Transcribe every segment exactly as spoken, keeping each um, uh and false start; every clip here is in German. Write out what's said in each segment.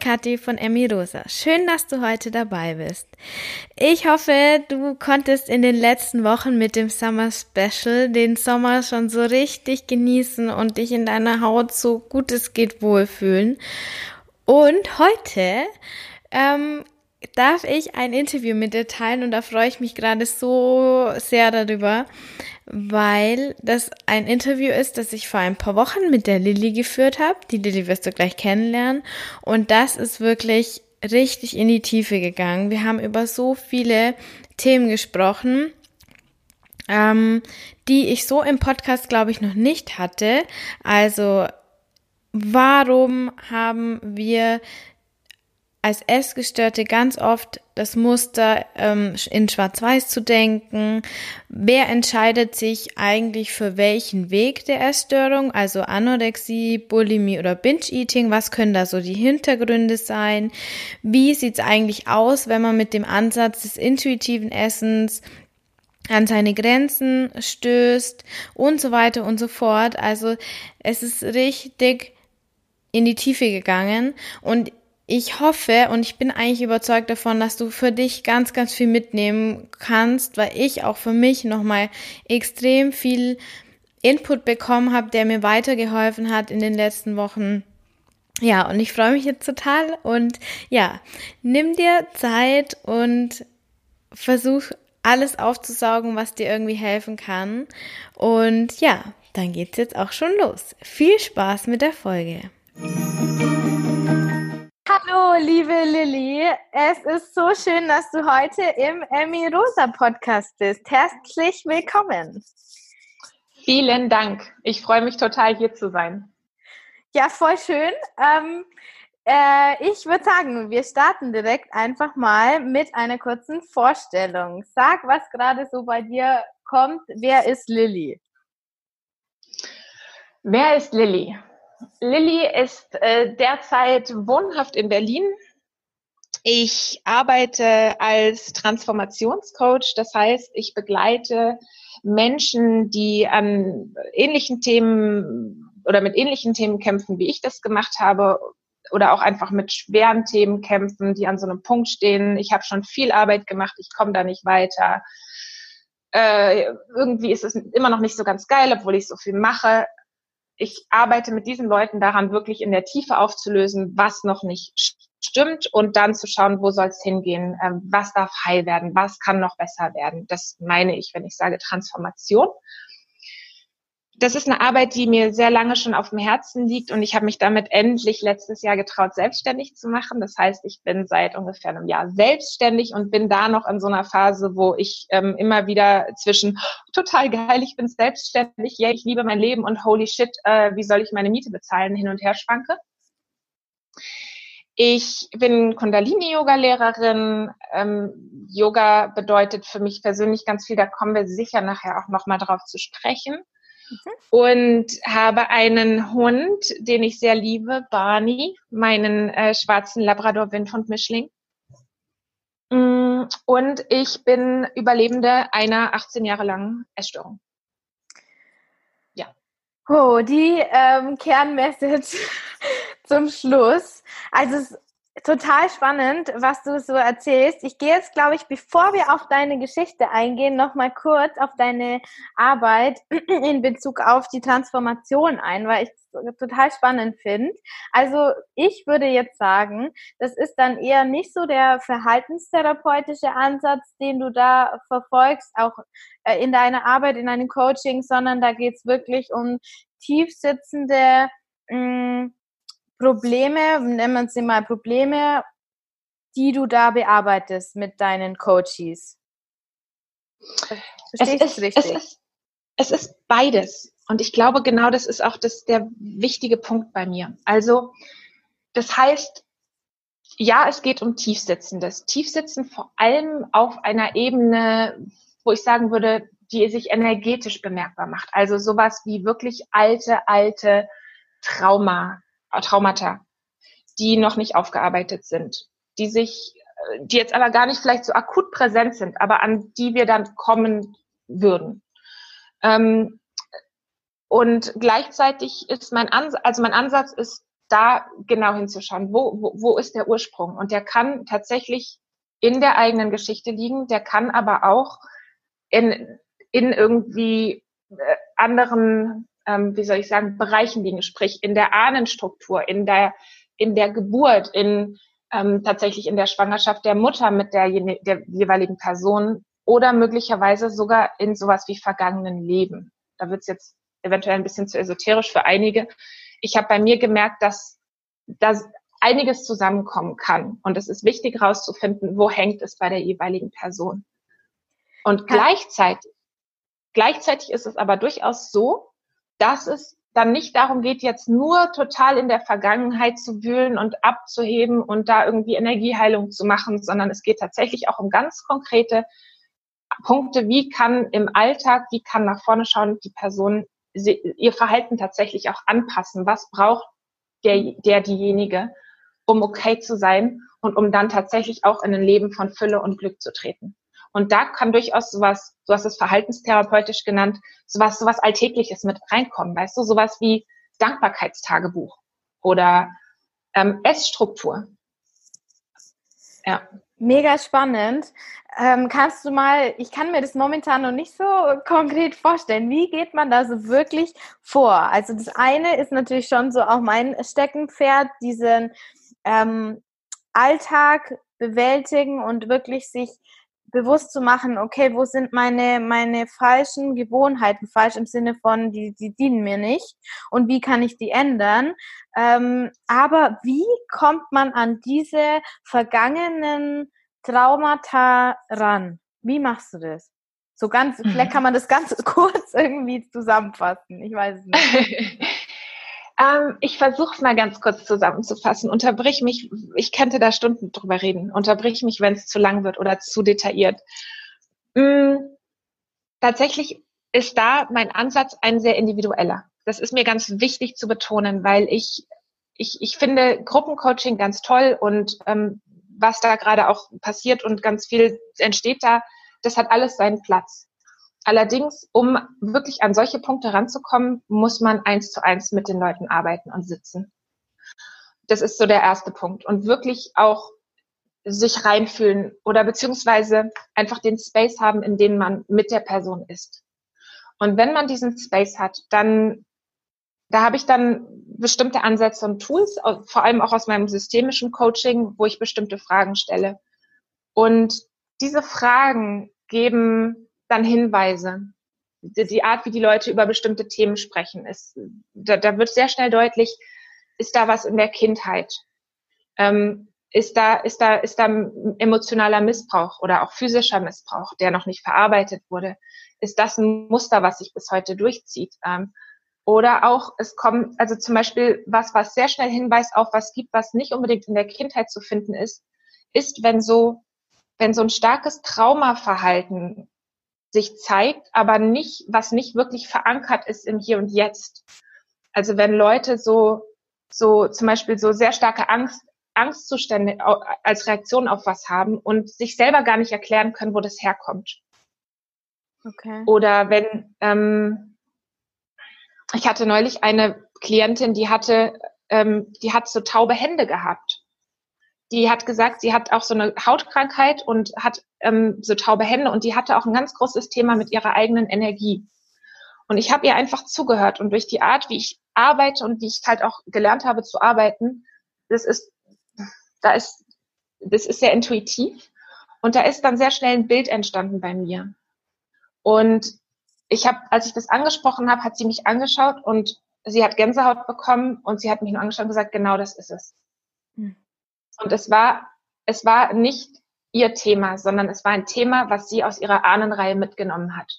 Kathi von Emmy Rosa. Schön, dass du heute dabei bist. Ich hoffe, du konntest in den letzten Wochen mit dem Summer Special den Sommer schon so richtig genießen und dich in deiner Haut so gut es geht wohlfühlen. Und heute ähm, darf ich ein Interview mit dir teilen und da freue ich mich gerade so sehr darüber, weil das ein Interview ist, das ich vor ein paar Wochen mit der Lilly geführt habe. Die Lilly wirst du gleich kennenlernen und das ist wirklich richtig in die Tiefe gegangen. Wir haben über so viele Themen gesprochen, ähm, die ich so im Podcast, glaube ich, noch nicht hatte. Also warum haben wir als Essgestörte ganz oft das Muster, ähm, in Schwarz-Weiß zu denken? Wer entscheidet sich eigentlich für welchen Weg der Essstörung, also Anorexie, Bulimie oder Binge-Eating? Was können da so die Hintergründe sein? Wie sieht's eigentlich aus, wenn man mit dem Ansatz des intuitiven Essens an seine Grenzen stößt und so weiter und so fort? Also es ist richtig in die Tiefe gegangen und ich hoffe und ich bin eigentlich überzeugt davon, dass du für dich ganz, ganz viel mitnehmen kannst, weil ich auch für mich nochmal extrem viel Input bekommen habe, der mir weitergeholfen hat in den letzten Wochen. Ja, und ich freue mich jetzt total und ja, nimm dir Zeit und versuch alles aufzusaugen, was dir irgendwie helfen kann. Und ja, dann geht's jetzt auch schon los. Viel Spaß mit der Folge. Hallo, liebe Lilly. Es ist so schön, dass du heute im Emmy Rosa Podcast bist. Herzlich willkommen. Vielen Dank. Ich freue mich total, hier zu sein. Ja, voll schön. Ähm, äh, ich würde sagen, wir starten direkt einfach mal mit einer kurzen Vorstellung. Sag, was gerade so bei dir kommt. Wer ist Lilly? Wer ist Lilly? Lilly ist äh, derzeit wohnhaft in Berlin. Ich arbeite als Transformationscoach, das heißt, ich begleite Menschen, die an ähnlichen Themen oder mit ähnlichen Themen kämpfen, wie ich das gemacht habe, oder auch einfach mit schweren Themen kämpfen, die an so einem Punkt stehen. Ich habe schon viel Arbeit gemacht, ich komme da nicht weiter. Äh, irgendwie ist es immer noch nicht so ganz geil, obwohl ich so viel mache. Ich arbeite mit diesen Leuten daran, wirklich in der Tiefe aufzulösen, was noch nicht stimmt und dann zu schauen, wo soll es hingehen, ähm, was darf heil werden, was kann noch besser werden. Das meine ich, wenn ich sage Transformation. Das ist eine Arbeit, die mir sehr lange schon auf dem Herzen liegt und ich habe mich damit endlich letztes Jahr getraut, selbstständig zu machen. Das heißt, ich bin seit ungefähr einem Jahr selbstständig und bin da noch in so einer Phase, wo ich ähm, immer wieder zwischen total geil, ich bin selbstständig, yeah, ich liebe mein Leben und holy shit, äh, wie soll ich meine Miete bezahlen, hin und her schwanke. Ich bin Kundalini-Yoga-Lehrerin. Ähm, Yoga bedeutet für mich persönlich ganz viel, da kommen wir sicher nachher auch nochmal drauf zu sprechen. Mhm. Und habe einen Hund, den ich sehr liebe, Barney, meinen äh, schwarzen Labrador-Windhund-Mischling. Und ich bin Überlebende einer achtzehn Jahre langen Essstörung. Ja. Oh, die ähm, Kernmessage zum Schluss. Also es ist total spannend, was du so erzählst. Ich gehe jetzt, glaube ich, bevor wir auf deine Geschichte eingehen, noch mal kurz auf deine Arbeit in Bezug auf die Transformation ein, weil ich es total spannend finde. Also ich würde jetzt sagen, das ist dann eher nicht so der verhaltenstherapeutische Ansatz, den du da verfolgst, auch in deiner Arbeit, in deinem Coaching, sondern da geht es wirklich um tiefsitzende mh, Probleme, nennen wir sie mal Probleme, die du da bearbeitest mit deinen Coaches. Verstehe ich das richtig? Es ist, es ist beides. Und ich glaube, genau das ist auch das, der wichtige Punkt bei mir. Also, das heißt, ja, es geht um Tiefsitzendes. Tiefsitzen vor allem auf einer Ebene, wo ich sagen würde, die sich energetisch bemerkbar macht. Also sowas wie wirklich alte, alte Trauma, Traumata, die noch nicht aufgearbeitet sind, die sich, die jetzt aber gar nicht vielleicht so akut präsent sind, aber an die wir dann kommen würden. Ähm, und gleichzeitig ist mein Ansatz, also mein Ansatz ist da genau hinzuschauen, wo, wo, wo ist der Ursprung? Und der kann tatsächlich in der eigenen Geschichte liegen, der kann aber auch in, in irgendwie äh, anderen, ähm, wie soll ich sagen, Bereichen liegen, sprich in der Ahnenstruktur, in der, in der Geburt, in ähm, tatsächlich in der Schwangerschaft der Mutter mit der, der jeweiligen Person oder möglicherweise sogar in sowas wie vergangenen Leben. Da wird es jetzt eventuell ein bisschen zu esoterisch für einige. Ich habe bei mir gemerkt, dass da einiges zusammenkommen kann. Und es ist wichtig herauszufinden, wo hängt es bei der jeweiligen Person. Und ja. gleichzeitig, gleichzeitig ist es aber durchaus so, dass es dann nicht darum geht, jetzt nur total in der Vergangenheit zu wühlen und abzuheben und da irgendwie Energieheilung zu machen, sondern es geht tatsächlich auch um ganz konkrete Punkte, wie kann im Alltag, wie kann nach vorne schauen, die Person ihr Verhalten tatsächlich auch anpassen. Was braucht der, der diejenige, um okay zu sein und um dann tatsächlich auch in ein Leben von Fülle und Glück zu treten. Und da kann durchaus sowas, du hast es verhaltenstherapeutisch genannt, sowas, sowas Alltägliches mit reinkommen, weißt du, sowas wie Dankbarkeitstagebuch oder ähm, Essstruktur. Ja. Mega spannend. Ähm, kannst du mal, ich kann mir das momentan noch nicht so konkret vorstellen, wie geht man da so wirklich vor? Also das eine ist natürlich schon so auch mein Steckenpferd, diesen ähm, Alltag bewältigen und wirklich sich bewusst zu machen, okay, wo sind meine meine falschen Gewohnheiten, falsch im Sinne von, die die dienen mir nicht und wie kann ich die ändern? Ähm, aber wie kommt man an diese vergangenen Traumata ran? Wie machst du das? So ganz, vielleicht kann man das ganz kurz irgendwie zusammenfassen. Ich weiß es nicht. ähm, ich versuche es mal ganz kurz zusammenzufassen. Unterbrich mich, ich könnte da Stunden drüber reden. Unterbrich mich, wenn es zu lang wird oder zu detailliert. Mm, tatsächlich ist da mein Ansatz ein sehr individueller. Das ist mir ganz wichtig zu betonen, weil ich ich, ich finde Gruppencoaching ganz toll und ähm, was da gerade auch passiert und ganz viel entsteht da, das hat alles seinen Platz. Allerdings, um wirklich an solche Punkte ranzukommen, muss man eins zu eins mit den Leuten arbeiten und sitzen. Das ist so der erste Punkt. Und wirklich auch sich reinfühlen oder beziehungsweise einfach den Space haben, in dem man mit der Person ist. Und wenn man diesen Space hat, dann da habe ich dann bestimmte Ansätze und Tools, vor allem auch aus meinem systemischen Coaching, wo ich bestimmte Fragen stelle. Und diese Fragen geben dann Hinweise. Die Art, wie die Leute über bestimmte Themen sprechen, ist, da, da wird sehr schnell deutlich, ist da was in der Kindheit? Ähm, ist da, ist da, ist da emotionaler Missbrauch oder auch physischer Missbrauch, der noch nicht verarbeitet wurde? Ist das ein Muster, was sich bis heute durchzieht? Ähm, Oder auch, es kommt, also zum Beispiel was, was sehr schnell Hinweis auf was gibt, was nicht unbedingt in der Kindheit zu finden ist, ist, wenn so, wenn so ein starkes Traumaverhalten sich zeigt, aber nicht, was nicht wirklich verankert ist im Hier und Jetzt. Also wenn Leute so, so zum Beispiel so sehr starke Angst, Angstzustände als Reaktion auf was haben und sich selber gar nicht erklären können, wo das herkommt. Okay. Oder wenn, ähm, ich hatte neulich eine Klientin, die hatte, ähm, die hat so taube Hände gehabt. Die hat gesagt, sie hat auch so eine Hautkrankheit und hat ähm, so taube Hände und die hatte auch ein ganz großes Thema mit ihrer eigenen Energie. Und ich habe ihr einfach zugehört und durch die Art, wie ich arbeite und wie ich halt auch gelernt habe zu arbeiten, das ist, da ist, das ist sehr intuitiv und da ist dann sehr schnell ein Bild entstanden bei mir. Und ich habe, als ich das angesprochen habe, hat sie mich angeschaut und sie hat Gänsehaut bekommen und sie hat mich nur angeschaut und gesagt, genau das ist es. Hm. Und es war, es war nicht ihr Thema, sondern es war ein Thema, was sie aus ihrer Ahnenreihe mitgenommen hat.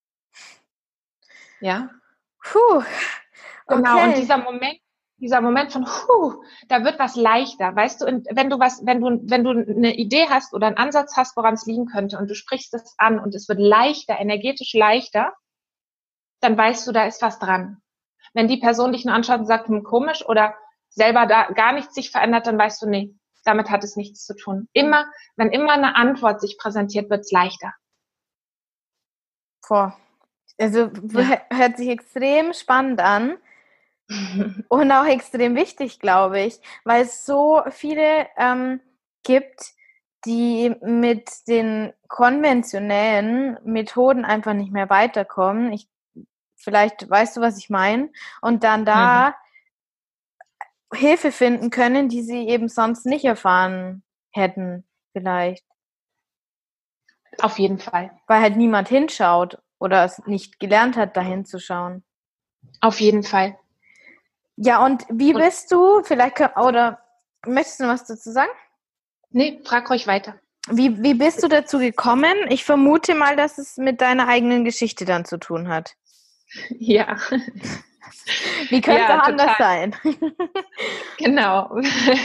Ja? Puh. Okay. Genau. Und dieser Moment, dieser Moment von, huh, da wird was leichter, weißt du, und wenn du was, wenn du, wenn du eine Idee hast oder einen Ansatz hast, woran es liegen könnte und du sprichst es an und es wird leichter, energetisch leichter, dann weißt du, da ist was dran. Wenn die Person dich nur anschaut und sagt, hm, komisch oder selber da gar nichts sich verändert, dann weißt du, nee, damit hat es nichts zu tun. Immer, wenn immer eine Antwort sich präsentiert, wird es leichter. Boah. Also ja. Hört sich extrem spannend an. Und auch extrem wichtig, glaube ich, weil es so viele ähm, gibt, die mit den konventionellen Methoden einfach nicht mehr weiterkommen. Ich, vielleicht weißt du, was ich meine. Und dann Mhm. da Hilfe finden können, die sie eben sonst nicht erfahren hätten, vielleicht. Auf jeden Fall. Weil halt niemand hinschaut oder es nicht gelernt hat, dahin zu schauen. Auf jeden Fall. Ja, und wie Und, bist du, vielleicht, oder möchtest du noch was dazu sagen? nee, frag ruhig weiter. Wie, wie bist du dazu gekommen? Ich vermute mal, dass es mit deiner eigenen Geschichte dann zu tun hat. Ja. Wie könnte Ja, anders total. sein? Genau.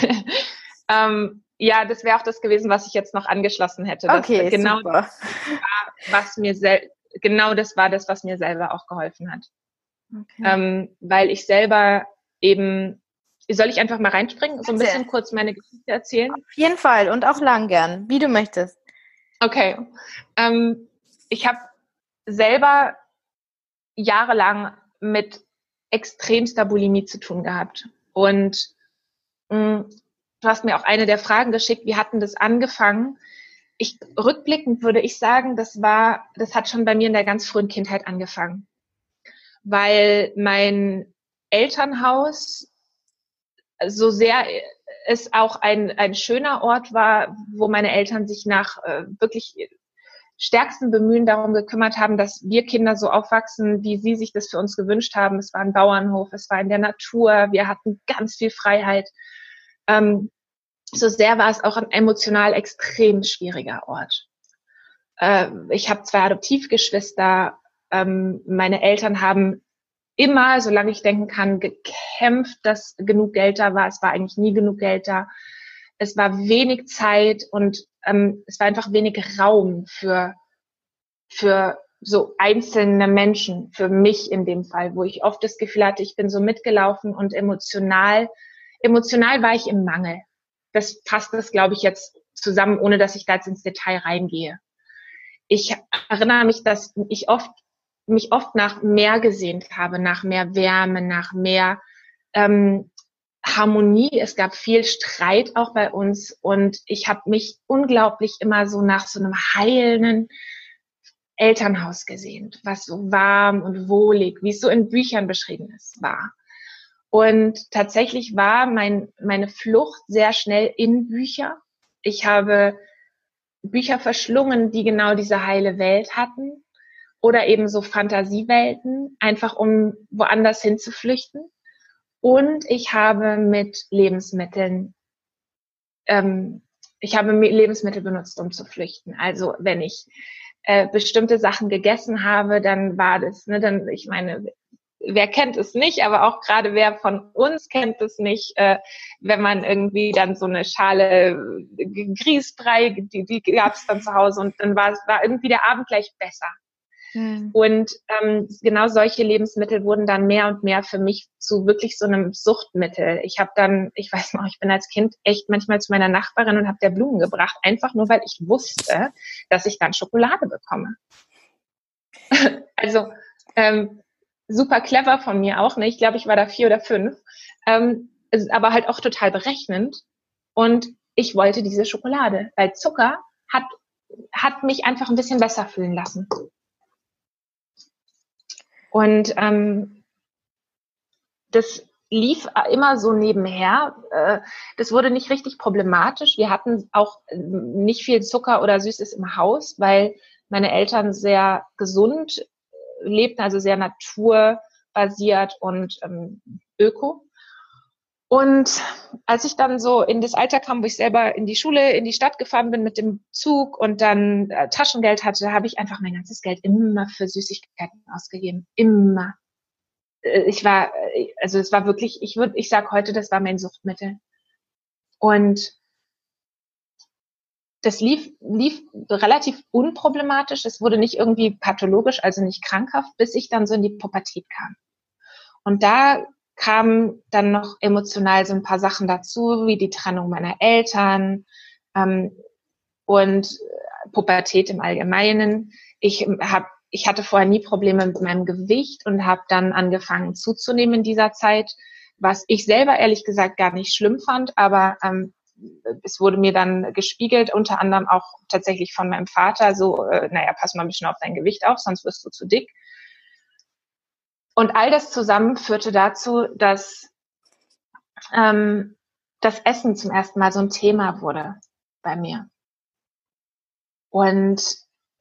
ähm, ja, das wäre auch das gewesen, was ich jetzt noch angeschlossen hätte. Das Okay, genau super. was mir sel genau das war das, was mir selber auch geholfen hat. Okay. Ähm, weil ich selber eben, soll ich einfach mal reinspringen, so ein Bitte. bisschen kurz meine Geschichte erzählen? Auf jeden Fall und auch lang gern, wie du möchtest. Okay. Ähm, ich habe selber jahrelang mit extremster Bulimie zu tun gehabt. Und mh, du hast mir auch eine der Fragen geschickt, wie hatten das angefangen? Ich, rückblickend würde ich sagen, das war, das hat schon bei mir in der ganz frühen Kindheit angefangen. Weil mein Elternhaus, so sehr es auch ein, ein schöner Ort war, wo meine Eltern sich nach äh, wirklich stärksten Bemühen darum gekümmert haben, dass wir Kinder so aufwachsen, wie sie sich das für uns gewünscht haben. Es war ein Bauernhof, es war in der Natur, wir hatten ganz viel Freiheit. Ähm, so sehr war es auch ein emotional extrem schwieriger Ort. Äh, ich habe zwei Adoptivgeschwister. Ähm, meine Eltern haben immer, solange ich denken kann, gekämpft, dass genug Geld da war. Es war eigentlich nie genug Geld da. Es war wenig Zeit und ähm, es war einfach wenig Raum für, für so einzelne Menschen, für mich in dem Fall, wo ich oft das Gefühl hatte, ich bin so mitgelaufen und emotional, emotional war ich im Mangel. Das passt das, glaube ich, jetzt zusammen, ohne dass ich da jetzt ins Detail reingehe. Ich erinnere mich, dass ich oft mich oft nach mehr gesehnt habe, nach mehr Wärme, nach mehr ähm, Harmonie. Es gab viel Streit auch bei uns und ich habe mich unglaublich immer so nach so einem heilenden Elternhaus gesehnt, was so warm und wohlig, wie es so in Büchern beschrieben ist, war. Und tatsächlich war mein, meine Flucht sehr schnell in Bücher. Ich habe Bücher verschlungen, die genau diese heile Welt hatten oder eben so Fantasiewelten, einfach um woanders hinzuflüchten. Und ich habe mit Lebensmitteln, ähm, ich habe Lebensmittel benutzt, um zu flüchten. Also wenn ich äh, bestimmte Sachen gegessen habe, dann war das, ne, dann, ich meine, wer kennt es nicht, aber auch gerade wer von uns kennt es nicht, äh, wenn man irgendwie dann so eine Schale Grießbrei, die, die gab es dann zu Hause und dann war, war irgendwie der Abend gleich besser. Hm. Und ähm, genau solche Lebensmittel wurden dann mehr und mehr für mich zu wirklich so einem Suchtmittel. Ich habe dann, ich weiß noch, ich bin als Kind echt manchmal zu meiner Nachbarin und habe der Blumen gebracht, einfach nur, weil ich wusste, dass ich dann Schokolade bekomme. Also ähm, super clever von mir auch, ne? Ich glaube, ich war da vier oder fünf, ähm, aber halt auch total berechnend. Und ich wollte diese Schokolade, weil Zucker hat, hat mich einfach ein bisschen besser fühlen lassen. Und ähm, das lief immer so nebenher. Äh, das wurde nicht richtig problematisch. Wir hatten auch nicht viel Zucker oder Süßes im Haus, weil meine Eltern sehr gesund lebten, also sehr naturbasiert und ähm, öko. Und als ich dann so in das Alter kam, wo ich selber in die Schule, in die Stadt gefahren bin mit dem Zug und dann äh, Taschengeld hatte, habe ich einfach mein ganzes Geld immer für Süßigkeiten ausgegeben. Immer. Äh, ich war, also es war wirklich, ich würde, ich sag heute, das war mein Suchtmittel. Und das lief, lief relativ unproblematisch. Es wurde nicht irgendwie pathologisch, also nicht krankhaft, bis ich dann so in die Pubertät kam. Und da kamen dann noch emotional so ein paar Sachen dazu, wie die Trennung meiner Eltern ähm, und Pubertät im Allgemeinen. Ich habe ich hatte vorher nie Probleme mit meinem Gewicht und habe dann angefangen zuzunehmen in dieser Zeit, was ich selber ehrlich gesagt gar nicht schlimm fand, aber ähm, es wurde mir dann gespiegelt, unter anderem auch tatsächlich von meinem Vater, so, äh, naja, pass mal ein bisschen auf dein Gewicht auf, sonst wirst du zu dick. Und all das zusammen führte dazu, dass ähm, das Essen zum ersten Mal so ein Thema wurde bei mir. Und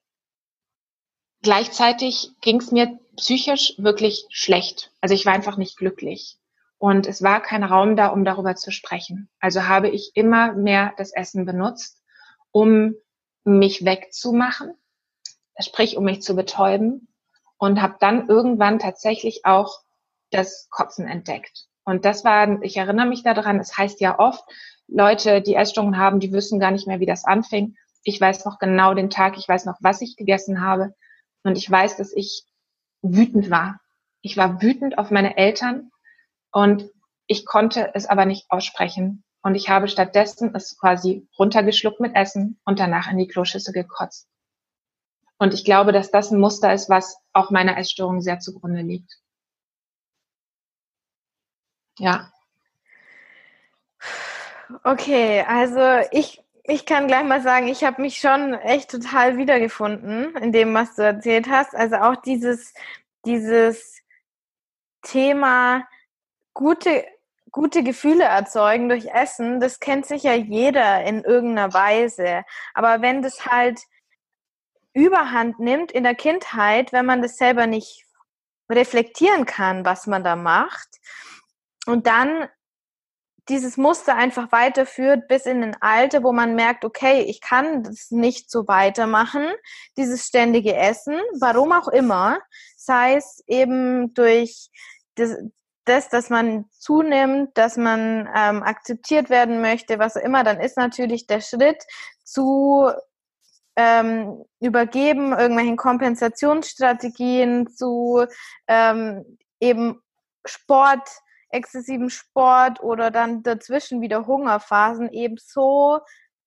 gleichzeitig ging es mir psychisch wirklich schlecht. Also ich war einfach nicht glücklich. Und es war kein Raum da, um darüber zu sprechen. Also habe ich immer mehr das Essen benutzt, um mich wegzumachen, sprich um mich zu betäuben, und habe dann irgendwann tatsächlich auch das Kotzen entdeckt. Und das war, ich erinnere mich daran, es heißt ja oft, Leute, die Essstörungen haben, die wissen gar nicht mehr, wie das anfing. Ich weiß noch genau den Tag, ich weiß noch, was ich gegessen habe. Und ich weiß, dass ich wütend war. Ich war wütend auf meine Eltern und ich konnte es aber nicht aussprechen. Und ich habe stattdessen es quasi runtergeschluckt mit Essen und danach in die Kloschüssel gekotzt. Und ich glaube, dass das ein Muster ist, was auch meiner Essstörung sehr zugrunde liegt. Ja. Okay, also ich, ich kann gleich mal sagen, ich habe mich schon echt total wiedergefunden in dem, was du erzählt hast. Also auch dieses, dieses Thema gute, gute Gefühle erzeugen durch Essen, das kennt sicher jeder in irgendeiner Weise. Aber wenn das halt Überhand nimmt in der Kindheit, wenn man das selber nicht reflektieren kann, was man da macht, und dann dieses Muster einfach weiterführt bis in ein Alter, wo man merkt, okay, ich kann das nicht so weitermachen, dieses ständige Essen, warum auch immer, sei es eben durch das, das dass man zunimmt, dass man ähm, akzeptiert werden möchte, was auch immer, dann ist natürlich der Schritt zu ähm, übergeben, irgendwelchen Kompensationsstrategien, zu ähm, eben Sport, exzessiven Sport oder dann dazwischen wieder Hungerphasen eben so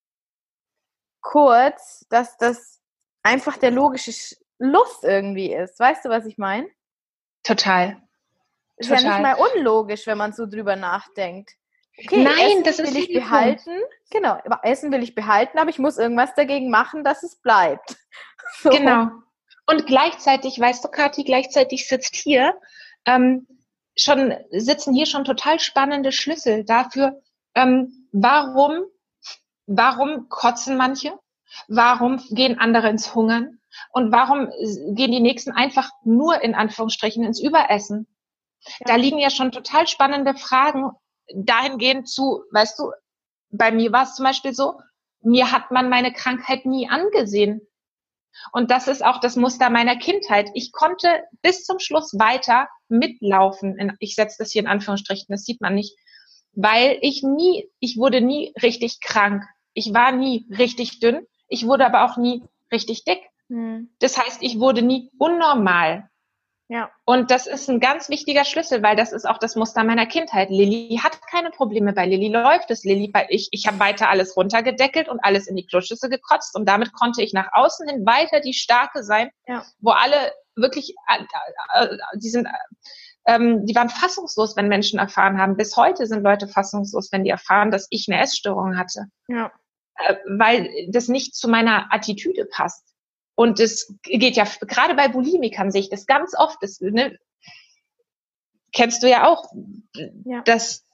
kurz, dass das einfach der logische Schluss irgendwie ist. Weißt du, was ich meine? Total. Ist Total. ja nicht mal unlogisch, wenn man so drüber nachdenkt. Okay, Nein, Essen das ist will ich der behalten. Punkt. Genau, Essen will ich behalten, aber ich muss irgendwas dagegen machen, dass es bleibt. So. Genau. Und gleichzeitig, weißt du, Kathi, gleichzeitig sitzt hier, ähm, schon, sitzen hier schon total spannende Schlüssel dafür, ähm, warum, warum kotzen manche? Warum gehen andere ins Hungern? Und warum gehen die Nächsten einfach nur in Anführungsstrichen ins Überessen? Ja. Da liegen ja schon total spannende Fragen dahingehend zu, weißt du, bei mir war es zum Beispiel so, mir hat man meine Krankheit nie angesehen. Und das ist auch das Muster meiner Kindheit. Ich konnte bis zum Schluss weiter mitlaufen. Ich setze das hier in Anführungsstrichen, das sieht man nicht, weil ich nie, ich wurde nie richtig krank. Ich war nie richtig dünn. Ich wurde aber auch nie richtig dick. Hm. Das heißt, ich wurde nie unnormal. Ja. Und das ist ein ganz wichtiger Schlüssel, weil das ist auch das Muster meiner Kindheit. Lilly hat keine Probleme, bei Lilly läuft es. Lilly, ich, ich habe weiter alles runtergedeckelt und alles in die Kloschüssel gekotzt und damit konnte ich nach außen hin weiter die Starke sein, ja. Wo alle wirklich, äh, äh, die sind, ähm, die waren fassungslos, wenn Menschen erfahren haben. Bis heute sind Leute fassungslos, wenn die erfahren, dass ich eine Essstörung hatte, ja. äh, weil das nicht zu meiner Attitüde passt. Und es geht ja, gerade bei Bulimikern sehe ich das ganz oft, das, ne, kennst du ja auch, ja. Dass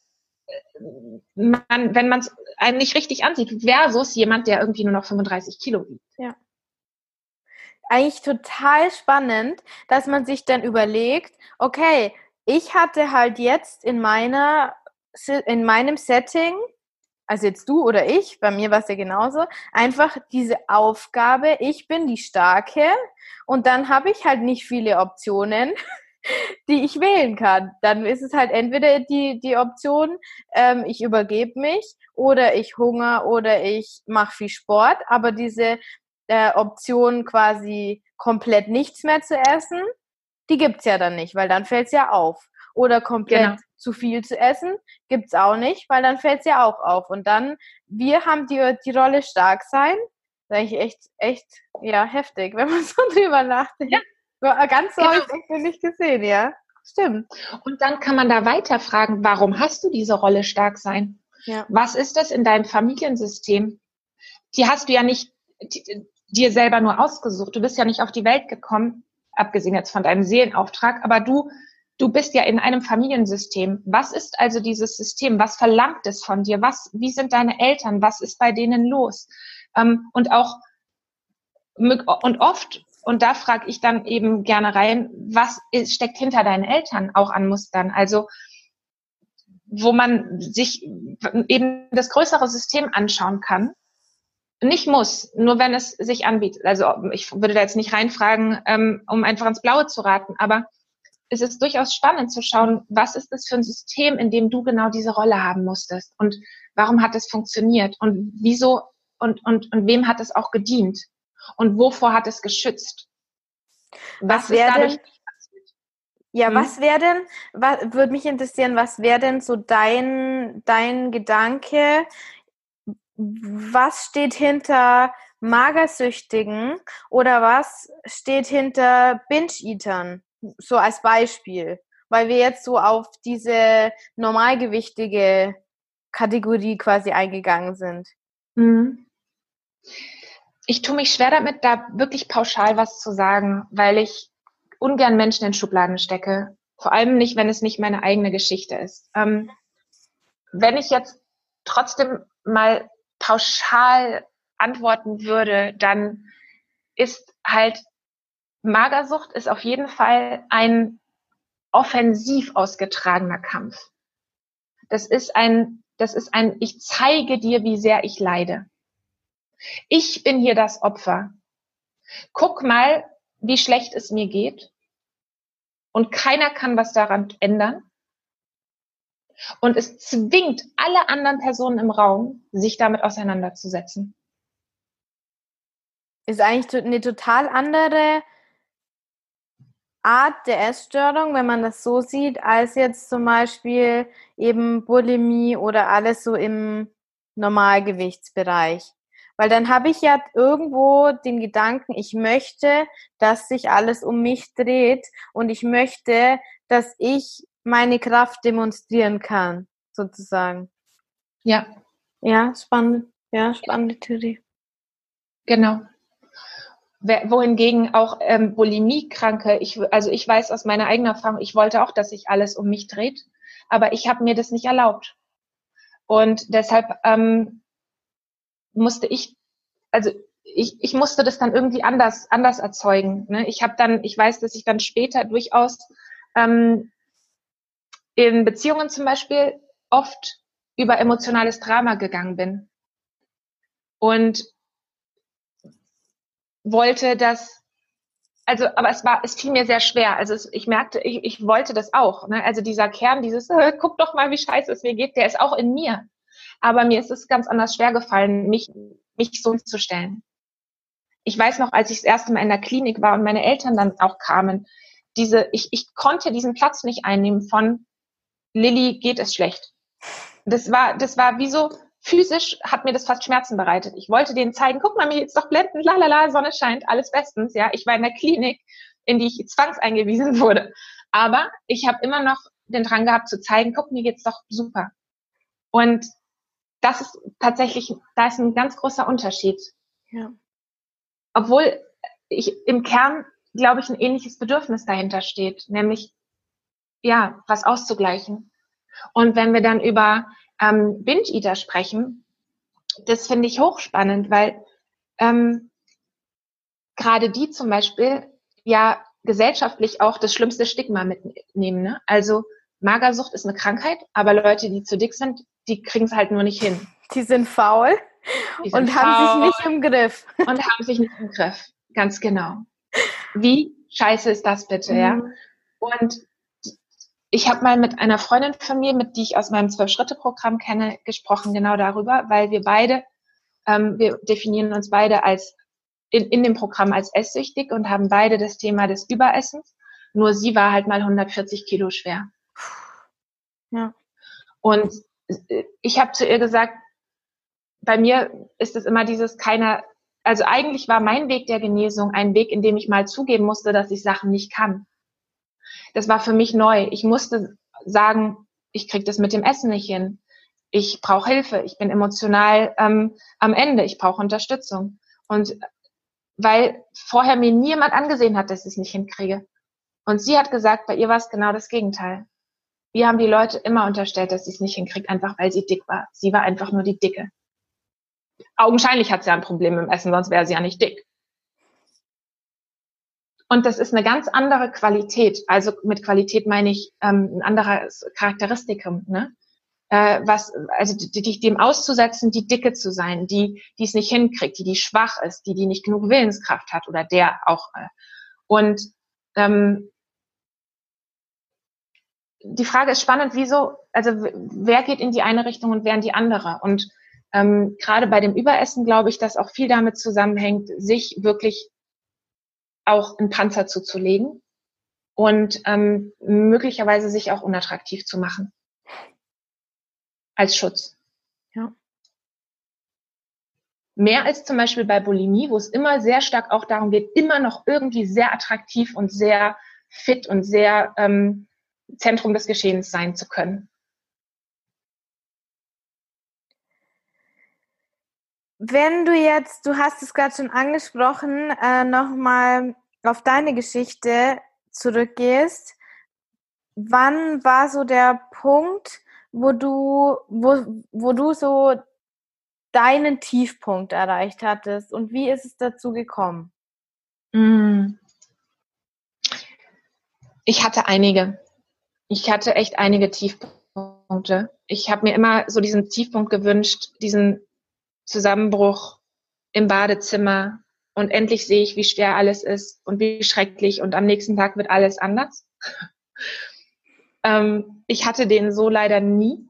man, wenn man es einem nicht richtig ansieht, versus jemand, der irgendwie nur noch fünfunddreißig Kilo wiegt. Ja. Eigentlich total spannend, dass man sich dann überlegt, okay, ich hatte halt jetzt in meiner, in meinem Setting, also jetzt du oder ich, bei mir war es ja genauso, einfach diese Aufgabe, ich bin die Starke und dann habe ich halt nicht viele Optionen, die ich wählen kann. Dann ist es halt entweder die, die Option, ähm, ich übergebe mich oder ich hungere oder ich mache viel Sport, aber diese äh, Option quasi komplett nichts mehr zu essen, die gibt's ja dann nicht, weil dann fällt's ja auf. Oder komplett genau. Zu viel zu essen, gibt's auch nicht, weil dann fällt's ja auch auf. Und dann, wir haben die, die Rolle stark sein, das ist eigentlich echt, echt, ja, heftig, wenn man so drüber nachdenkt. Ja. Ganz so Genau. habe ich es echt noch nicht gesehen, ja. Stimmt. Und dann kann man da weiter fragen, warum hast du diese Rolle stark sein? Ja. Was ist das in deinem Familiensystem? Die hast du ja nicht die, dir selber nur ausgesucht. Du bist ja nicht auf die Welt gekommen, abgesehen jetzt von deinem Seelenauftrag, aber du, du bist ja in einem Familiensystem. Was ist also dieses System? Was verlangt es von dir? Was, wie sind deine Eltern? Was ist bei denen los? Ähm, und auch, und oft, und da frage ich dann eben gerne rein, was ist, steckt hinter deinen Eltern auch an Mustern? Also, wo man sich eben das größere System anschauen kann. Nicht muss, nur wenn es sich anbietet. Also ich würde da jetzt nicht reinfragen, ähm, um einfach ins Blaue zu raten, aber es ist durchaus spannend zu schauen, was ist das für ein System, in dem du genau diese Rolle haben musstest und warum hat es funktioniert und wieso und, und, und wem hat es auch gedient und wovor hat es geschützt? Was, was ist dadurch denn, passiert? Ja, hm? was wäre denn, was, würde mich interessieren, was wäre denn so dein, dein Gedanke, was steht hinter Magersüchtigen oder was steht hinter Binge-Eatern? So als Beispiel. Weil wir jetzt so auf diese normalgewichtige Kategorie quasi eingegangen sind. Mhm. Ich tue mich schwer damit, da wirklich pauschal was zu sagen, weil ich ungern Menschen in Schubladen stecke. Vor allem nicht, wenn es nicht meine eigene Geschichte ist. Ähm, wenn ich jetzt trotzdem mal pauschal antworten würde, dann ist halt Magersucht ist auf jeden Fall ein offensiv ausgetragener Kampf. Das ist ein, das ist ein, ich zeige dir, wie sehr ich leide. Ich bin hier das Opfer. Guck mal, wie schlecht es mir geht. Und keiner kann was daran ändern. Und es zwingt alle anderen Personen im Raum, sich damit auseinanderzusetzen. Ist eigentlich eine total andere Art der Essstörung, wenn man das so sieht, als jetzt zum Beispiel eben Bulimie oder alles so im Normalgewichtsbereich. Weil dann habe ich ja irgendwo den Gedanken, ich möchte, dass sich alles um mich dreht und ich möchte, dass ich meine Kraft demonstrieren kann, sozusagen. Ja. Ja, spannend. Ja, spannende Theorie. Genau. Wohingegen auch ähm, Bulimie-Kranke, ich, also ich weiß aus meiner eigenen Erfahrung, ich wollte auch, dass sich alles um mich dreht, aber ich habe mir das nicht erlaubt. Und deshalb ähm, musste ich, also ich, ich musste das dann irgendwie anders, anders erzeugen. Ne? Ich habe dann, ich weiß, dass ich dann später durchaus ähm, in Beziehungen zum Beispiel oft über emotionales Drama gegangen bin. Und wollte das, also, aber es war, es fiel mir sehr schwer. Also es, ich merkte, ich, ich wollte das auch. Ne? Also dieser Kern, dieses, äh, guck doch mal, wie scheiße es mir geht, der ist auch in mir. Aber mir ist es ganz anders schwer gefallen, mich, mich so zu stellen. Ich weiß noch, als ich das erste Mal in der Klinik war und meine Eltern dann auch kamen, diese, ich, ich konnte diesen Platz nicht einnehmen von Lilly, geht es schlecht. Das war, das war wie so, physisch hat mir das fast Schmerzen bereitet. Ich wollte denen zeigen, guck mal, mir geht's doch blendend, lalala, Sonne scheint, alles bestens. Ja, ich war in der Klinik, in die ich zwangseingewiesen wurde. Aber ich habe immer noch den Drang gehabt zu zeigen, guck, mir geht's doch super. Und das ist tatsächlich, da ist ein ganz großer Unterschied. Ja. Obwohl ich im Kern, glaube ich, ein ähnliches Bedürfnis dahinter steht, nämlich, ja, was auszugleichen. Und wenn wir dann über ähm, Binge-Eater sprechen, das finde ich hochspannend, weil ähm, gerade die zum Beispiel ja gesellschaftlich auch das schlimmste Stigma mitnehmen. Ne? Also Magersucht ist eine Krankheit, aber Leute, die zu dick sind, die kriegen es halt nur nicht hin. Die sind faul die sind und faul haben sich nicht im Griff. Und haben sich nicht im Griff, ganz genau. Wie scheiße ist das bitte, mhm. ja? Und ich habe mal mit einer Freundin von mir, mit die ich aus meinem Zwölf-Schritte-Programm kenne, gesprochen, genau darüber, weil wir beide, ähm, wir definieren uns beide als in, in dem Programm als esssüchtig und haben beide das Thema des Überessens. Nur sie war halt mal hundertvierzig Kilo schwer. Ja. Und ich habe zu ihr gesagt, bei mir ist es immer dieses keiner, also eigentlich war mein Weg der Genesung ein Weg, in dem ich mal zugeben musste, dass ich Sachen nicht kann. Das war für mich neu. Ich musste sagen, ich kriege das mit dem Essen nicht hin. Ich brauche Hilfe. Ich bin emotional ähm, am Ende. Ich brauche Unterstützung. Und weil vorher mir niemand angesehen hat, dass ich es nicht hinkriege. Und sie hat gesagt, bei ihr war es genau das Gegenteil. Wir haben die Leute immer unterstellt, dass sie es nicht hinkriegt, einfach weil sie dick war. Sie war einfach nur die Dicke. Augenscheinlich hat sie ja ein Problem mit dem Essen, sonst wäre sie ja nicht dick. Und das ist eine ganz andere Qualität. Also mit Qualität meine ich ähm, ein anderes Charakteristikum, ne? Äh, was, also die, die, dem auszusetzen, die Dicke zu sein, die, die es nicht hinkriegt, die, die schwach ist, die, die nicht genug Willenskraft hat oder der auch. Äh. Und ähm, die Frage ist spannend, wieso, also wer geht in die eine Richtung und wer in die andere? Und ähm, gerade bei dem Überessen glaube ich, dass auch viel damit zusammenhängt, sich wirklich auch einen Panzer zuzulegen und ähm, möglicherweise sich auch unattraktiv zu machen. Als Schutz. Ja. Mehr als zum Beispiel bei Bulimie, wo es immer sehr stark auch darum geht, immer noch irgendwie sehr attraktiv und sehr fit und sehr ähm, Zentrum des Geschehens sein zu können. Wenn du jetzt, du hast es gerade schon angesprochen, äh, nochmal auf deine Geschichte zurückgehst, wann war so der Punkt, wo du, wo, wo du so deinen Tiefpunkt erreicht hattest und wie ist es dazu gekommen? Ich hatte einige. Ich hatte echt einige Tiefpunkte. Ich habe mir immer so diesen Tiefpunkt gewünscht, diesen Zusammenbruch im Badezimmer und endlich sehe ich, wie schwer alles ist und wie schrecklich und am nächsten Tag wird alles anders. ähm, ich hatte den so leider nie.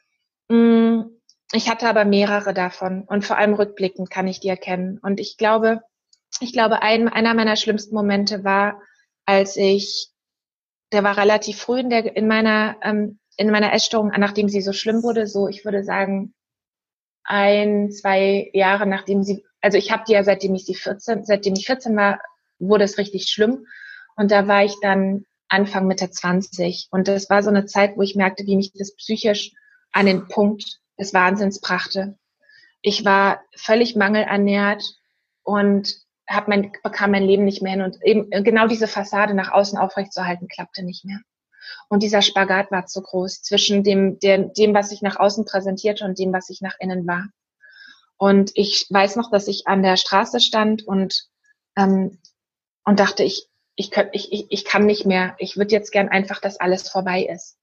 Ich hatte aber mehrere davon und vor allem rückblickend kann ich die erkennen. Und ich glaube, ich glaube, ein, einer meiner schlimmsten Momente war, als ich, der war relativ früh in der, in meiner, ähm, in meiner Essstörung, nachdem sie so schlimm wurde, so, ich würde sagen, ein, zwei Jahre nachdem sie, also ich habe die ja seitdem ich sie vierzehn, seitdem ich vierzehn war, wurde es richtig schlimm. Und da war ich dann Anfang Mitte zwanzig. Und das war so eine Zeit, wo ich merkte, wie mich das psychisch an den Punkt des Wahnsinns brachte. Ich war völlig mangelernährt und hab mein, bekam mein Leben nicht mehr hin. Und eben genau diese Fassade nach außen aufrechtzuerhalten, klappte nicht mehr. Und dieser Spagat war zu groß zwischen dem, der, dem, was ich nach außen präsentierte und dem, was ich nach innen war. Und ich weiß noch, dass ich an der Straße stand und, ähm, und dachte, ich, ich, könnt, ich, ich, ich kann nicht mehr. Ich würde jetzt gern einfach, dass alles vorbei ist.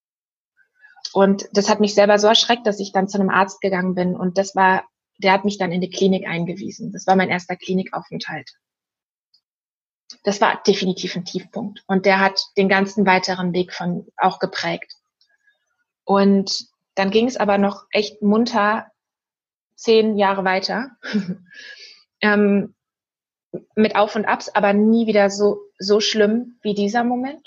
Und das hat mich selber so erschreckt, dass ich dann zu einem Arzt gegangen bin. Und das war, der hat mich dann in die Klinik eingewiesen. Das war mein erster Klinikaufenthalt. Das war definitiv ein Tiefpunkt. Und der hat den ganzen weiteren Weg von auch geprägt. Und dann ging es aber noch echt munter zehn Jahre weiter. ähm, mit Auf und Abs, aber nie wieder so, so schlimm wie dieser Moment.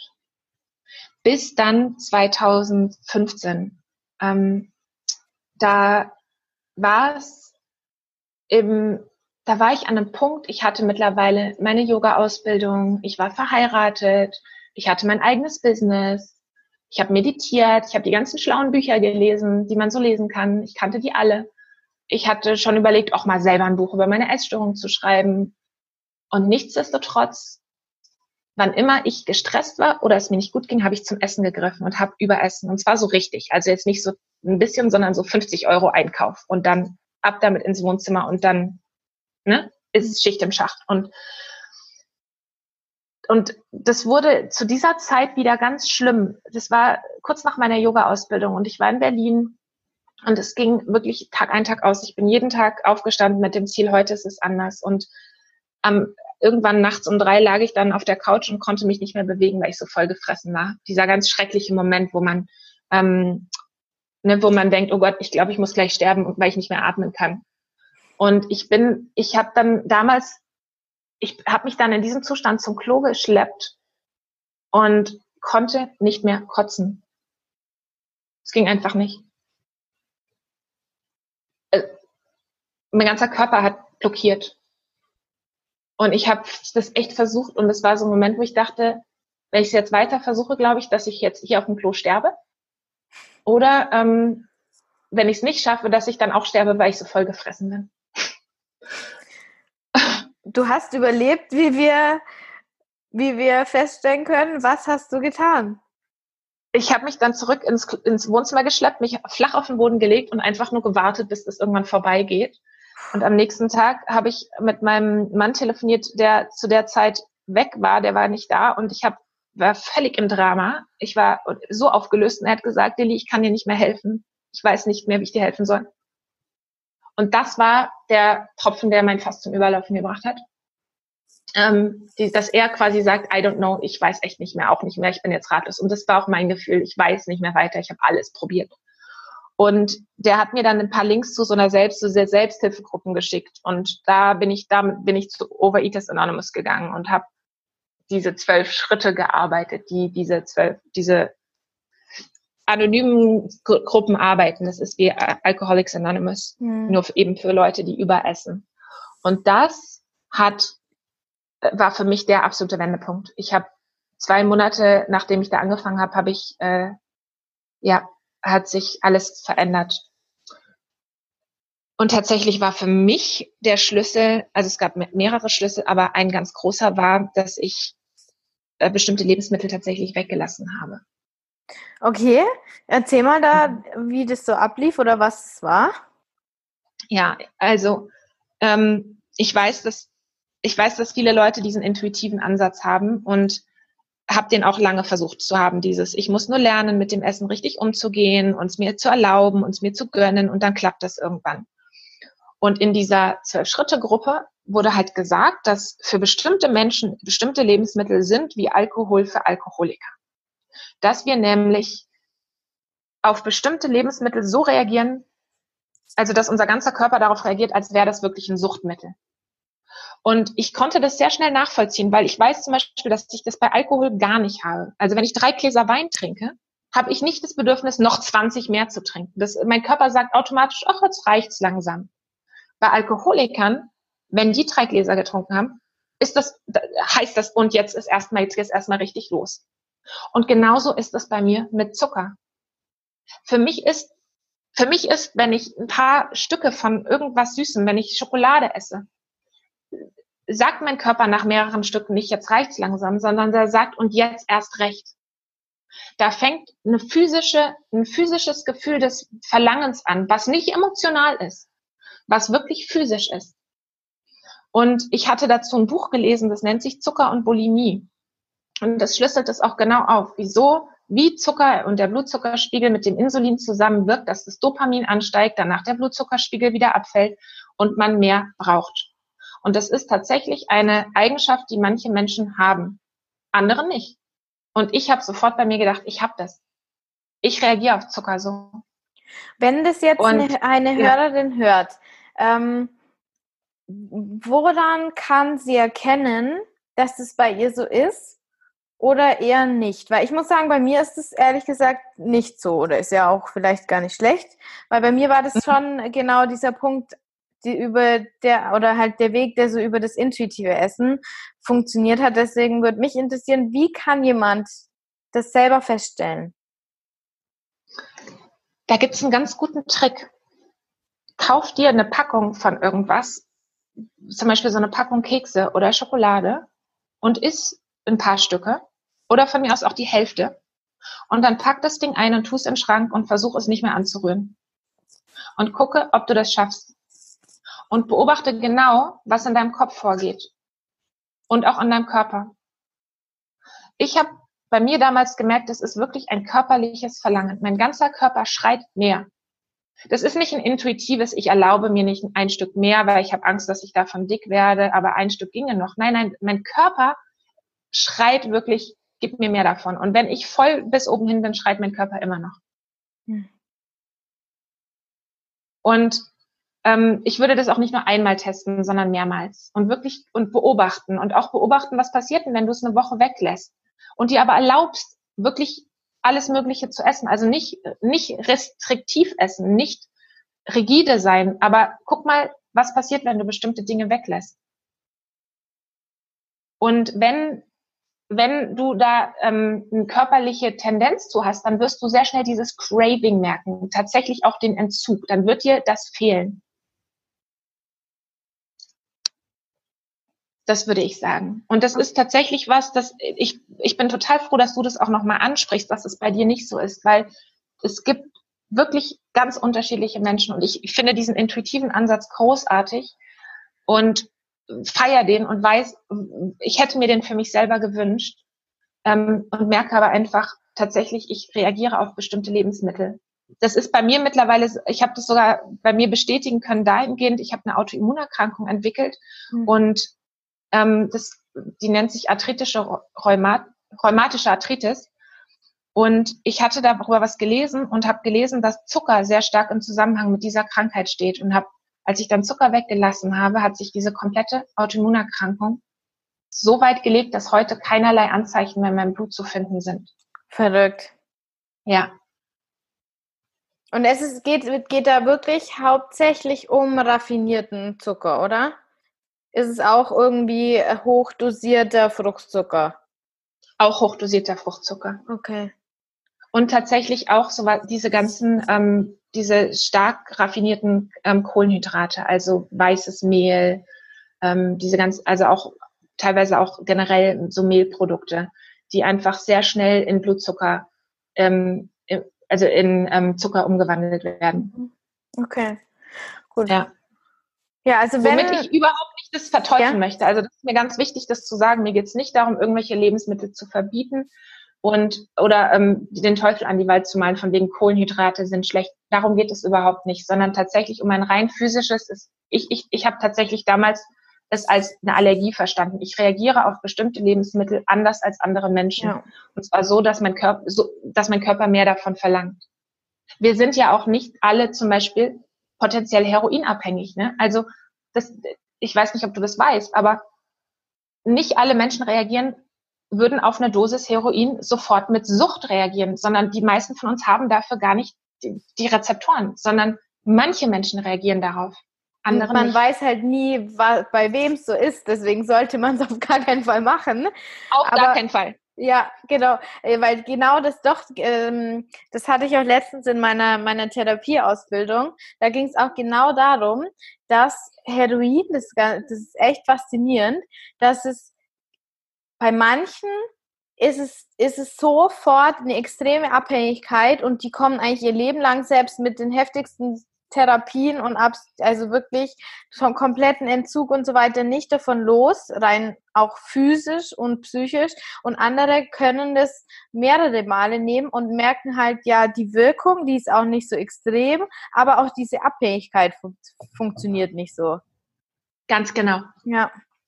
Bis dann zwanzig fünfzehn. Ähm, da war es im, da war ich an einem Punkt, ich hatte mittlerweile meine Yoga-Ausbildung, ich war verheiratet, ich hatte mein eigenes Business, ich habe meditiert, ich habe die ganzen schlauen Bücher gelesen, die man so lesen kann, ich kannte die alle. Ich hatte schon überlegt, auch mal selber ein Buch über meine Essstörung zu schreiben. Und nichtsdestotrotz, wann immer ich gestresst war oder es mir nicht gut ging, habe ich zum Essen gegriffen und habe überessen. Und zwar so richtig. Also jetzt nicht so ein bisschen, sondern so fünfzig Euro Einkauf. Und dann ab damit ins Wohnzimmer und dann ne, ist es Schicht im Schacht. Und, und das wurde zu dieser Zeit wieder ganz schlimm. Das war kurz nach meiner Yoga-Ausbildung und ich war in Berlin. Und es ging wirklich Tag ein, Tag aus. Ich bin jeden Tag aufgestanden mit dem Ziel, heute ist es anders. Und am, irgendwann nachts um drei lag ich dann auf der Couch und konnte mich nicht mehr bewegen, weil ich so voll gefressen war. Dieser ganz schreckliche Moment, wo man, ähm, ne, wo man denkt, oh Gott, ich glaube, ich muss gleich sterben, weil ich nicht mehr atmen kann. Und ich bin, ich habe dann damals, ich habe mich dann in diesem Zustand zum Klo geschleppt und konnte nicht mehr kotzen. Es ging einfach nicht. Mein ganzer Körper hat blockiert. Und ich habe das echt versucht und es war so ein Moment, wo ich dachte, wenn ich es jetzt weiter versuche, glaube ich, dass ich jetzt hier auf dem Klo sterbe. Oder ähm, wenn ich es nicht schaffe, dass ich dann auch sterbe, weil ich so voll gefressen bin. Du hast überlebt, wie wir, wie wir feststellen können. Was hast du getan? Ich habe mich dann zurück ins, ins Wohnzimmer geschleppt, mich flach auf den Boden gelegt und einfach nur gewartet, bis das irgendwann vorbeigeht. Und am nächsten Tag habe ich mit meinem Mann telefoniert, der zu der Zeit weg war, der war nicht da und ich hab, war völlig im Drama. Ich war so aufgelöst und er hat gesagt, Lilly, ich kann dir nicht mehr helfen. Ich weiß nicht mehr, wie ich dir helfen soll. Und das war der Tropfen, der mein Fass zum Überlaufen gebracht hat. Ähm, die, dass er quasi sagt, I don't know, ich weiß echt nicht mehr, auch nicht mehr, ich bin jetzt ratlos. Und das war auch mein Gefühl, ich weiß nicht mehr weiter, ich habe alles probiert. Und der hat mir dann ein paar Links zu so einer Selbst, so sehr Selbsthilfegruppen geschickt. Und da bin ich, damit bin ich zu Overeaters Anonymous gegangen und habe diese zwölf Schritte gearbeitet, die diese zwölf, diese anonymen Gruppen arbeiten. Das ist wie Alcoholics Anonymous, hm. nur eben für Leute, die überessen. Und das hat war für mich der absolute Wendepunkt. Ich habe zwei Monate, nachdem ich da angefangen habe, habe ich, äh, ja, hat sich alles verändert. Und tatsächlich war für mich der Schlüssel, also es gab mehrere Schlüssel, aber ein ganz großer war, dass ich äh, bestimmte Lebensmittel tatsächlich weggelassen habe. Okay, erzähl mal da, wie das so ablief oder was es war. Ja, also ähm, ich weiß, dass ich weiß, dass viele Leute diesen intuitiven Ansatz haben und habe den auch lange versucht zu haben, dieses, ich muss nur lernen, mit dem Essen richtig umzugehen, uns mir zu erlauben, uns mir zu gönnen und dann klappt das irgendwann. Und in dieser Zwölf-Schritte-Gruppe wurde halt gesagt, dass für bestimmte Menschen bestimmte Lebensmittel sind wie Alkohol für Alkoholiker. Dass wir nämlich auf bestimmte Lebensmittel so reagieren, also dass unser ganzer Körper darauf reagiert, als wäre das wirklich ein Suchtmittel. Und ich konnte das sehr schnell nachvollziehen, weil ich weiß zum Beispiel, dass ich das bei Alkohol gar nicht habe. Also wenn ich drei Gläser Wein trinke, habe ich nicht das Bedürfnis, noch zwanzig mehr zu trinken. Das, mein Körper sagt automatisch, ach, jetzt reicht's langsam. Bei Alkoholikern, wenn die drei Gläser getrunken haben, ist das, heißt das, und jetzt ist erstmal, jetzt geht's erstmal richtig los. Und genauso ist es bei mir mit Zucker. Für mich ist, für mich ist, wenn ich ein paar Stücke von irgendwas Süßem, wenn ich Schokolade esse, sagt mein Körper nach mehreren Stücken nicht, jetzt reicht's langsam, sondern der sagt, und jetzt erst recht. Da fängt eine physische, ein physisches Gefühl des Verlangens an, was nicht emotional ist, was wirklich physisch ist. Und ich hatte dazu ein Buch gelesen, das nennt sich Zucker und Bulimie. Und das schlüsselt es auch genau auf, wieso, wie Zucker und der Blutzuckerspiegel mit dem Insulin zusammenwirkt, dass das Dopamin ansteigt, danach der Blutzuckerspiegel wieder abfällt und man mehr braucht. Und das ist tatsächlich eine Eigenschaft, die manche Menschen haben, andere nicht. Und ich habe sofort bei mir gedacht, ich habe das. Ich reagiere auf Zucker so. Wenn das jetzt und, eine, eine ja. Hörerin hört, ähm, woran kann sie erkennen, dass es bei ihr so ist oder eher nicht? Weil ich muss sagen, bei mir ist es ehrlich gesagt nicht so oder ist ja auch vielleicht gar nicht schlecht, weil bei mir war das schon genau dieser Punkt, die über der oder halt der Weg, der so über das intuitive Essen funktioniert hat. Deswegen würde mich interessieren, wie kann jemand das selber feststellen? Da gibt es einen ganz guten Trick. Kauf dir eine Packung von irgendwas, zum Beispiel so eine Packung Kekse oder Schokolade und iss ein paar Stücke oder von mir aus auch die Hälfte und dann pack das Ding ein und tu es in den Schrank und versuch es nicht mehr anzurühren. Und gucke, ob du das schaffst. Und beobachte genau, was in deinem Kopf vorgeht. Und auch in deinem Körper. Ich habe bei mir damals gemerkt, es ist wirklich ein körperliches Verlangen. Mein ganzer Körper schreit mehr. Das ist nicht ein intuitives, ich erlaube mir nicht ein Stück mehr, weil ich habe Angst, dass ich davon dick werde, aber ein Stück ginge noch. Nein, nein, mein Körper schreit wirklich, gib mir mehr davon. Und wenn ich voll bis oben hin bin, schreit mein Körper immer noch. Hm. Und ähm, ich würde das auch nicht nur einmal testen, sondern mehrmals. Und wirklich und beobachten. Und auch beobachten, was passiert denn, wenn du es eine Woche weglässt. Und dir aber erlaubst, wirklich alles Mögliche zu essen. Also nicht, nicht restriktiv essen, nicht rigide sein. Aber guck mal, was passiert, wenn du bestimmte Dinge weglässt. Und wenn wenn du da ähm, eine körperliche Tendenz zu hast, dann wirst du sehr schnell dieses Craving merken, tatsächlich auch den Entzug. Dann wird dir das fehlen. Das würde ich sagen. Und das ist tatsächlich was, das ich ich bin total froh, dass du das auch nochmal ansprichst, dass es bei dir nicht so ist, weil es gibt wirklich ganz unterschiedliche Menschen und ich, ich finde diesen intuitiven Ansatz großartig und feiere den und weiß, ich hätte mir den für mich selber gewünscht ähm, und merke aber einfach tatsächlich, ich reagiere auf bestimmte Lebensmittel. Das ist bei mir mittlerweile, ich habe das sogar bei mir bestätigen können dahingehend, ich habe eine Autoimmunerkrankung entwickelt mhm. und ähm, das, die nennt sich arthritische Rheumat, rheumatische Arthritis. Und ich hatte darüber was gelesen und habe gelesen, dass Zucker sehr stark im Zusammenhang mit dieser Krankheit steht. Und habe, als ich dann Zucker weggelassen habe, hat sich diese komplette Autoimmunerkrankung so weit gelegt, dass heute keinerlei Anzeichen mehr in meinem Blut zu finden sind. Verrückt. Ja. Und es ist, geht, geht da wirklich hauptsächlich um raffinierten Zucker, oder? Ist es auch irgendwie hochdosierter Fruchtzucker? Auch hochdosierter Fruchtzucker. Okay. Und tatsächlich auch so diese ganzen, ähm, diese stark raffinierten ähm, Kohlenhydrate, also weißes Mehl, ähm, diese ganz, also auch teilweise auch generell so Mehlprodukte, die einfach sehr schnell in Blutzucker, ähm, also in ähm, Zucker umgewandelt werden. Okay, gut. Ja. Ja, also wenn, womit ich überhaupt nicht das verteufeln ja? möchte. Also das ist mir ganz wichtig, das zu sagen. Mir geht es nicht darum, irgendwelche Lebensmittel zu verbieten und oder ähm, den Teufel an die Wand zu malen, von wegen Kohlenhydrate sind schlecht. Darum geht es überhaupt nicht, sondern tatsächlich um ein rein physisches. Ist, ich ich, ich habe tatsächlich damals es als eine Allergie verstanden. Ich reagiere auf bestimmte Lebensmittel anders als andere Menschen. Ja. Und zwar so, dass mein Körper, so, dass mein Körper mehr davon verlangt. Wir sind ja auch nicht alle zum Beispiel potenziell heroinabhängig. Ne? Also das, ich weiß nicht, ob du das weißt, aber nicht alle Menschen reagieren, würden auf eine Dosis Heroin sofort mit Sucht reagieren, sondern die meisten von uns haben dafür gar nicht die, die Rezeptoren, sondern manche Menschen reagieren darauf. Andere man nicht. weiß halt nie, bei wem es so ist, deswegen sollte man es auf gar keinen Fall machen. Auf aber, gar keinen Fall. Ja, genau, weil genau das doch, ähm, das hatte ich auch letztens in meiner, meiner Therapieausbildung, da ging es auch genau darum, dass Heroin, das, das ist echt faszinierend, dass es bei manchen ist es, ist es sofort eine extreme Abhängigkeit und die kommen eigentlich ihr Leben lang selbst mit den heftigsten Therapien und ab, also wirklich vom kompletten Entzug und so weiter nicht davon los, rein auch physisch und psychisch. Und andere können das mehrere Male nehmen und merken halt, ja, die Wirkung, die ist auch nicht so extrem, aber auch diese Abhängigkeit fun- funktioniert nicht so. Ganz genau. Ja.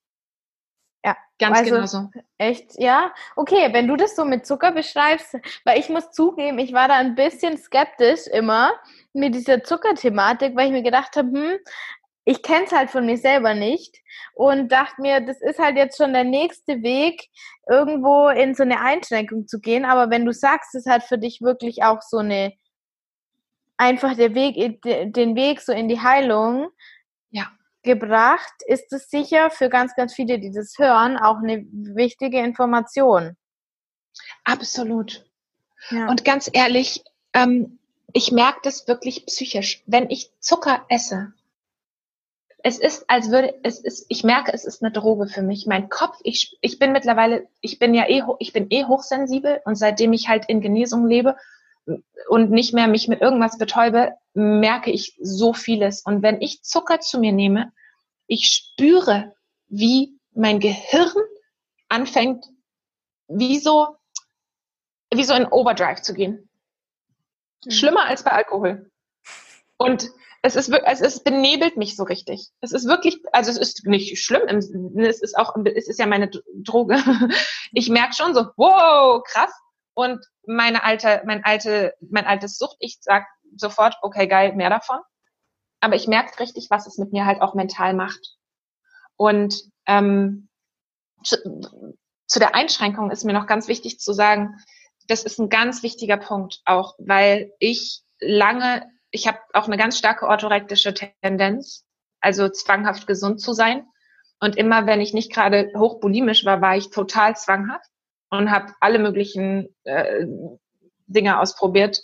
Ja, ganz also, genau so. Echt, ja. Okay, wenn du das so mit Zucker beschreibst, weil ich muss zugeben, ich war da ein bisschen skeptisch immer mit dieser Zuckerthematik, weil ich mir gedacht habe, hm, ich kenne es halt von mir selber nicht und dachte mir, das ist halt jetzt schon der nächste Weg, irgendwo in so eine Einschränkung zu gehen. Aber wenn du sagst, es hat für dich wirklich auch so eine, einfach der Weg, den Weg so in die Heilung, ja, gebracht, ist es sicher für ganz, ganz viele, die das hören, auch eine wichtige Information. Absolut. Ja. Und ganz ehrlich, ähm, ich merke das wirklich psychisch. Wenn ich Zucker esse, es ist, als würde, es ist, ich merke, es ist eine Droge für mich. Mein Kopf, ich, ich bin mittlerweile, ich bin ja eh, ich bin eh hochsensibel und seitdem ich halt in Genesung lebe und nicht mehr mich mit irgendwas betäube, merke ich so vieles. Und wenn ich Zucker zu mir nehme, ich spüre, wie mein Gehirn anfängt, wie so, wie so in Overdrive zu gehen. Mhm. Schlimmer als bei Alkohol. Und es ist, es ist, benebelt mich so richtig. Es ist wirklich, also es ist nicht schlimm, es ist auch, es ist ja meine Droge. Ich merke schon so, wow, krass. Und meine alte, mein alte, mein altes Sucht, ich sag sofort, okay, geil, mehr davon. Aber ich merke richtig, was es mit mir halt auch mental macht. Und ähm, zu, zu der Einschränkung ist mir noch ganz wichtig zu sagen, das ist ein ganz wichtiger Punkt auch, weil ich lange, ich habe auch eine ganz starke orthorektische Tendenz, also zwanghaft gesund zu sein. Und immer, wenn ich nicht gerade hochbulimisch war, war ich total zwanghaft und habe alle möglichen äh, Dinge ausprobiert.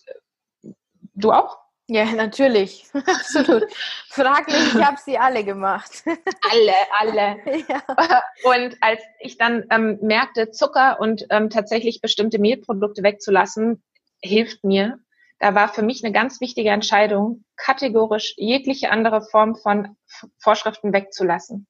Du auch? Ja, natürlich. Absolut. Frag mich, ich habe sie alle gemacht. Alle, alle. Ja. Und als ich dann ähm, merkte, Zucker und ähm, tatsächlich bestimmte Mehlprodukte wegzulassen, hilft mir. Da war für mich eine ganz wichtige Entscheidung, kategorisch jegliche andere Form von Vorschriften wegzulassen.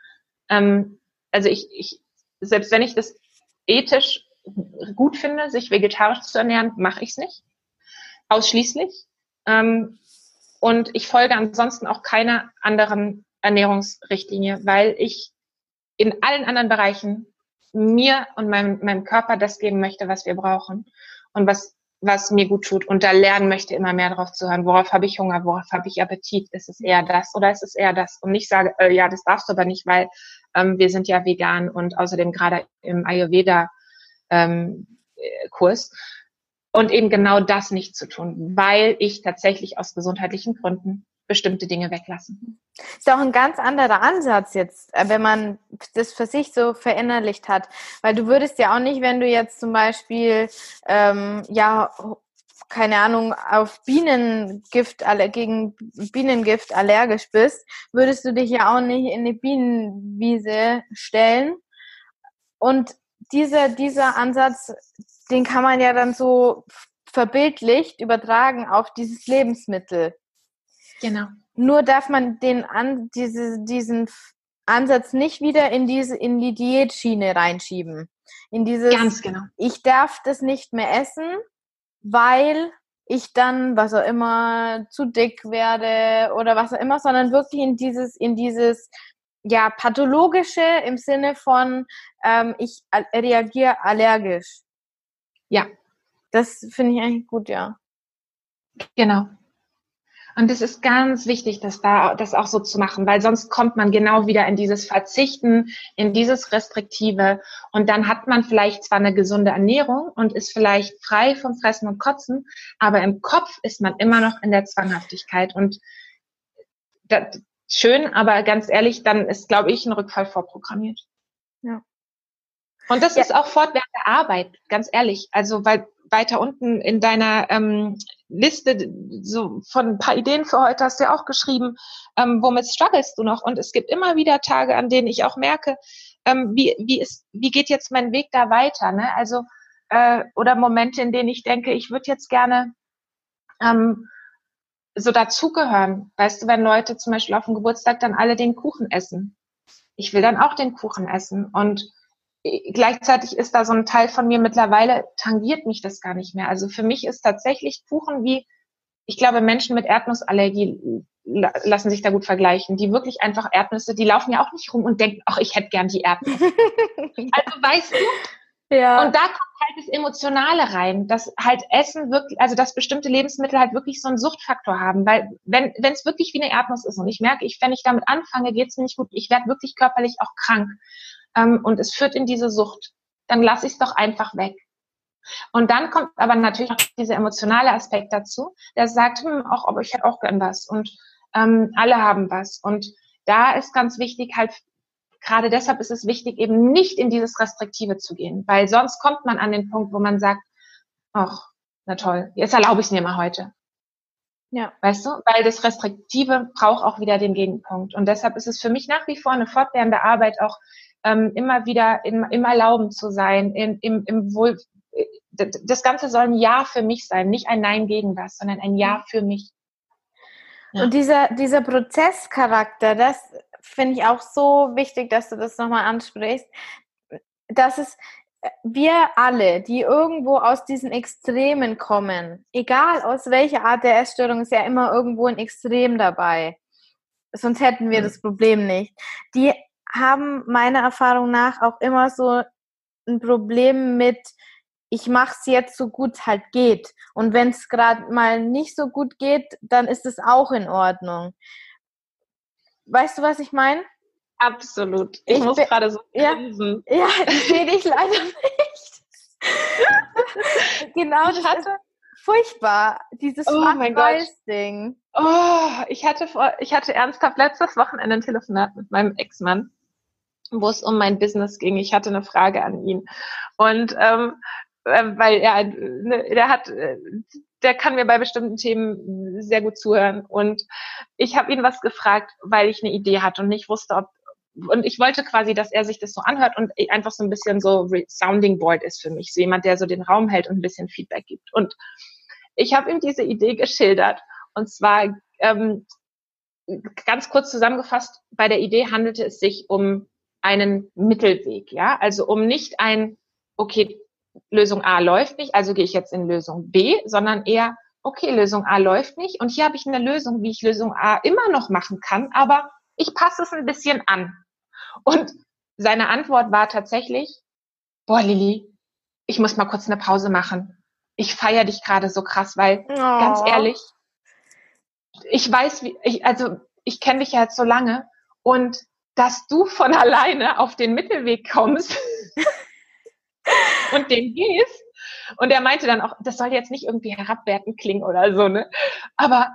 Ähm, also ich, ich, selbst wenn ich das ethisch gut finde, sich vegetarisch zu ernähren, mache ich es nicht. Ausschließlich. Ähm, und ich folge ansonsten auch keiner anderen Ernährungsrichtlinie, weil ich in allen anderen Bereichen mir und meinem, meinem Körper das geben möchte, was wir brauchen und was, was mir gut tut. Und da lernen möchte, immer mehr drauf zu hören. Worauf habe ich Hunger? Worauf habe ich Appetit? Ist es eher das oder ist es eher das? Und nicht sage, äh, ja, das darfst du aber nicht, weil ähm, wir sind ja vegan und außerdem gerade im Ayurveda ähm, Kurs. Und eben genau das nicht zu tun, weil ich tatsächlich aus gesundheitlichen Gründen bestimmte Dinge weglasse. Ist auch ein ganz anderer Ansatz jetzt, wenn man das für sich so verinnerlicht hat. Weil du würdest ja auch nicht, wenn du jetzt zum Beispiel, ähm, ja, keine Ahnung, auf Bienengift, gegen Bienengift allergisch bist, würdest du dich ja auch nicht in eine Bienenwiese stellen. Und dieser, dieser Ansatz, den kann man ja dann so verbildlicht übertragen auf dieses Lebensmittel. Genau. Nur darf man den an, diese, diesen Ansatz nicht wieder in diese in die Diätschiene reinschieben. In dieses, ganz genau. Ich darf das nicht mehr essen, weil ich dann, was auch immer, zu dick werde oder was auch immer, sondern wirklich in dieses, in dieses, ja, pathologische im Sinne von, ähm, ich reagiere allergisch. Ja. Das finde ich eigentlich gut, ja. Genau. Und es ist ganz wichtig, das da, das auch so zu machen, weil sonst kommt man genau wieder in dieses Verzichten, in dieses Restriktive und dann hat man vielleicht zwar eine gesunde Ernährung und ist vielleicht frei vom Fressen und Kotzen, aber im Kopf ist man immer noch in der Zwanghaftigkeit und das, schön, aber ganz ehrlich, dann ist, glaube ich, ein Rückfall vorprogrammiert. Ja. Und das ja. ist auch fortwährende Arbeit, ganz ehrlich. Also, weil weiter unten in deiner ähm, Liste so von ein paar Ideen für heute hast du ja auch geschrieben, ähm, womit strugglest du noch? Und es gibt immer wieder Tage, an denen ich auch merke, ähm, wie wie ist wie geht jetzt mein Weg da weiter? Ne? Also äh, oder Momente, in denen ich denke, ich würde jetzt gerne ähm, so dazugehören. Weißt du, wenn Leute zum Beispiel auf dem Geburtstag dann alle den Kuchen essen. Ich will dann auch den Kuchen essen und gleichzeitig ist da so ein Teil von mir, mittlerweile tangiert mich das gar nicht mehr. Also für mich ist tatsächlich Kuchen wie, ich glaube, Menschen mit Erdnussallergie lassen sich da gut vergleichen. Die wirklich einfach Erdnüsse, die laufen ja auch nicht rum und denken, ach, ich hätte gern die Erdnüsse. Also weißt du? Ja. Und da kommt halt das Emotionale rein, dass halt Essen wirklich, also dass bestimmte Lebensmittel halt wirklich so einen Suchtfaktor haben. Weil wenn wenn es wirklich wie eine Erdnuss ist und ich merke, ich, wenn ich damit anfange, geht's mir nicht gut. Ich werde wirklich körperlich auch krank. Ähm, und es führt in diese Sucht, dann lasse ich es doch einfach weg. Und dann kommt aber natürlich noch dieser emotionale Aspekt dazu, der sagt, hm, auch, aber ich hätte auch gern was und ähm, alle haben was. Und da ist ganz wichtig, halt, gerade deshalb ist es wichtig, eben nicht in dieses Restriktive zu gehen, weil sonst kommt man an den Punkt, wo man sagt, ach, na toll, jetzt erlaube ich es mir mal heute. Ja. Weißt du, weil das Restriktive braucht auch wieder den Gegenpunkt. Und deshalb ist es für mich nach wie vor eine fortwährende Arbeit, auch ähm, immer wieder im, im Erlauben zu sein, in, im, im Wohl. Das Ganze soll ein Ja für mich sein, nicht ein Nein gegen was, sondern ein Ja für mich. Ja. Und dieser, dieser Prozesscharakter, das finde ich auch so wichtig, dass du das nochmal ansprichst, dass es wir alle, die irgendwo aus diesen Extremen kommen, egal aus welcher Art der Essstörung, ist ja immer irgendwo ein Extrem dabei. Sonst hätten wir das Problem nicht. Die haben meiner Erfahrung nach auch immer so ein Problem mit, ich mache es jetzt so gut es halt geht. Und wenn es gerade mal nicht so gut geht, dann ist es auch in Ordnung. Weißt du, was ich meine? Absolut. Ich, ich muss gerade so grinsen. Ja, ja, ich sehe dich leider nicht. Genau, das hatte, ist furchtbar, dieses oh Schwarz-Weiß-Ding. Oh, ich hatte vor, ich hatte ernsthaft letztes Wochenende ein Telefonat mit meinem Ex-Mann. wo es um mein Business ging. Ich hatte eine Frage an ihn. Und ähm, äh, weil er, ne, der hat, äh, der kann mir bei bestimmten Themen sehr gut zuhören. Und ich habe ihn was gefragt, weil ich eine Idee hatte und nicht wusste, ob und ich wollte quasi, dass er sich das so anhört und einfach so ein bisschen so Sounding Board ist für mich, so jemand, der so den Raum hält und ein bisschen Feedback gibt. Und ich habe ihm diese Idee geschildert. Und zwar ähm, ganz kurz zusammengefasst, bei der Idee handelte es sich um einen Mittelweg, ja, also um nicht ein, okay, Lösung A läuft nicht, also gehe ich jetzt in Lösung B, sondern eher, okay, Lösung A läuft nicht und hier habe ich eine Lösung, wie ich Lösung A immer noch machen kann, aber ich passe es ein bisschen an. Und seine Antwort war tatsächlich, boah, Lilly, ich muss mal kurz eine Pause machen. Ich feiere dich gerade so krass, weil, oh. ganz ehrlich, ich weiß, wie, ich, also ich kenne dich ja jetzt so lange und dass du von alleine auf den Mittelweg kommst und den gehst. Und er meinte dann auch, das soll jetzt nicht irgendwie herabwertend klingen oder so, ne? Aber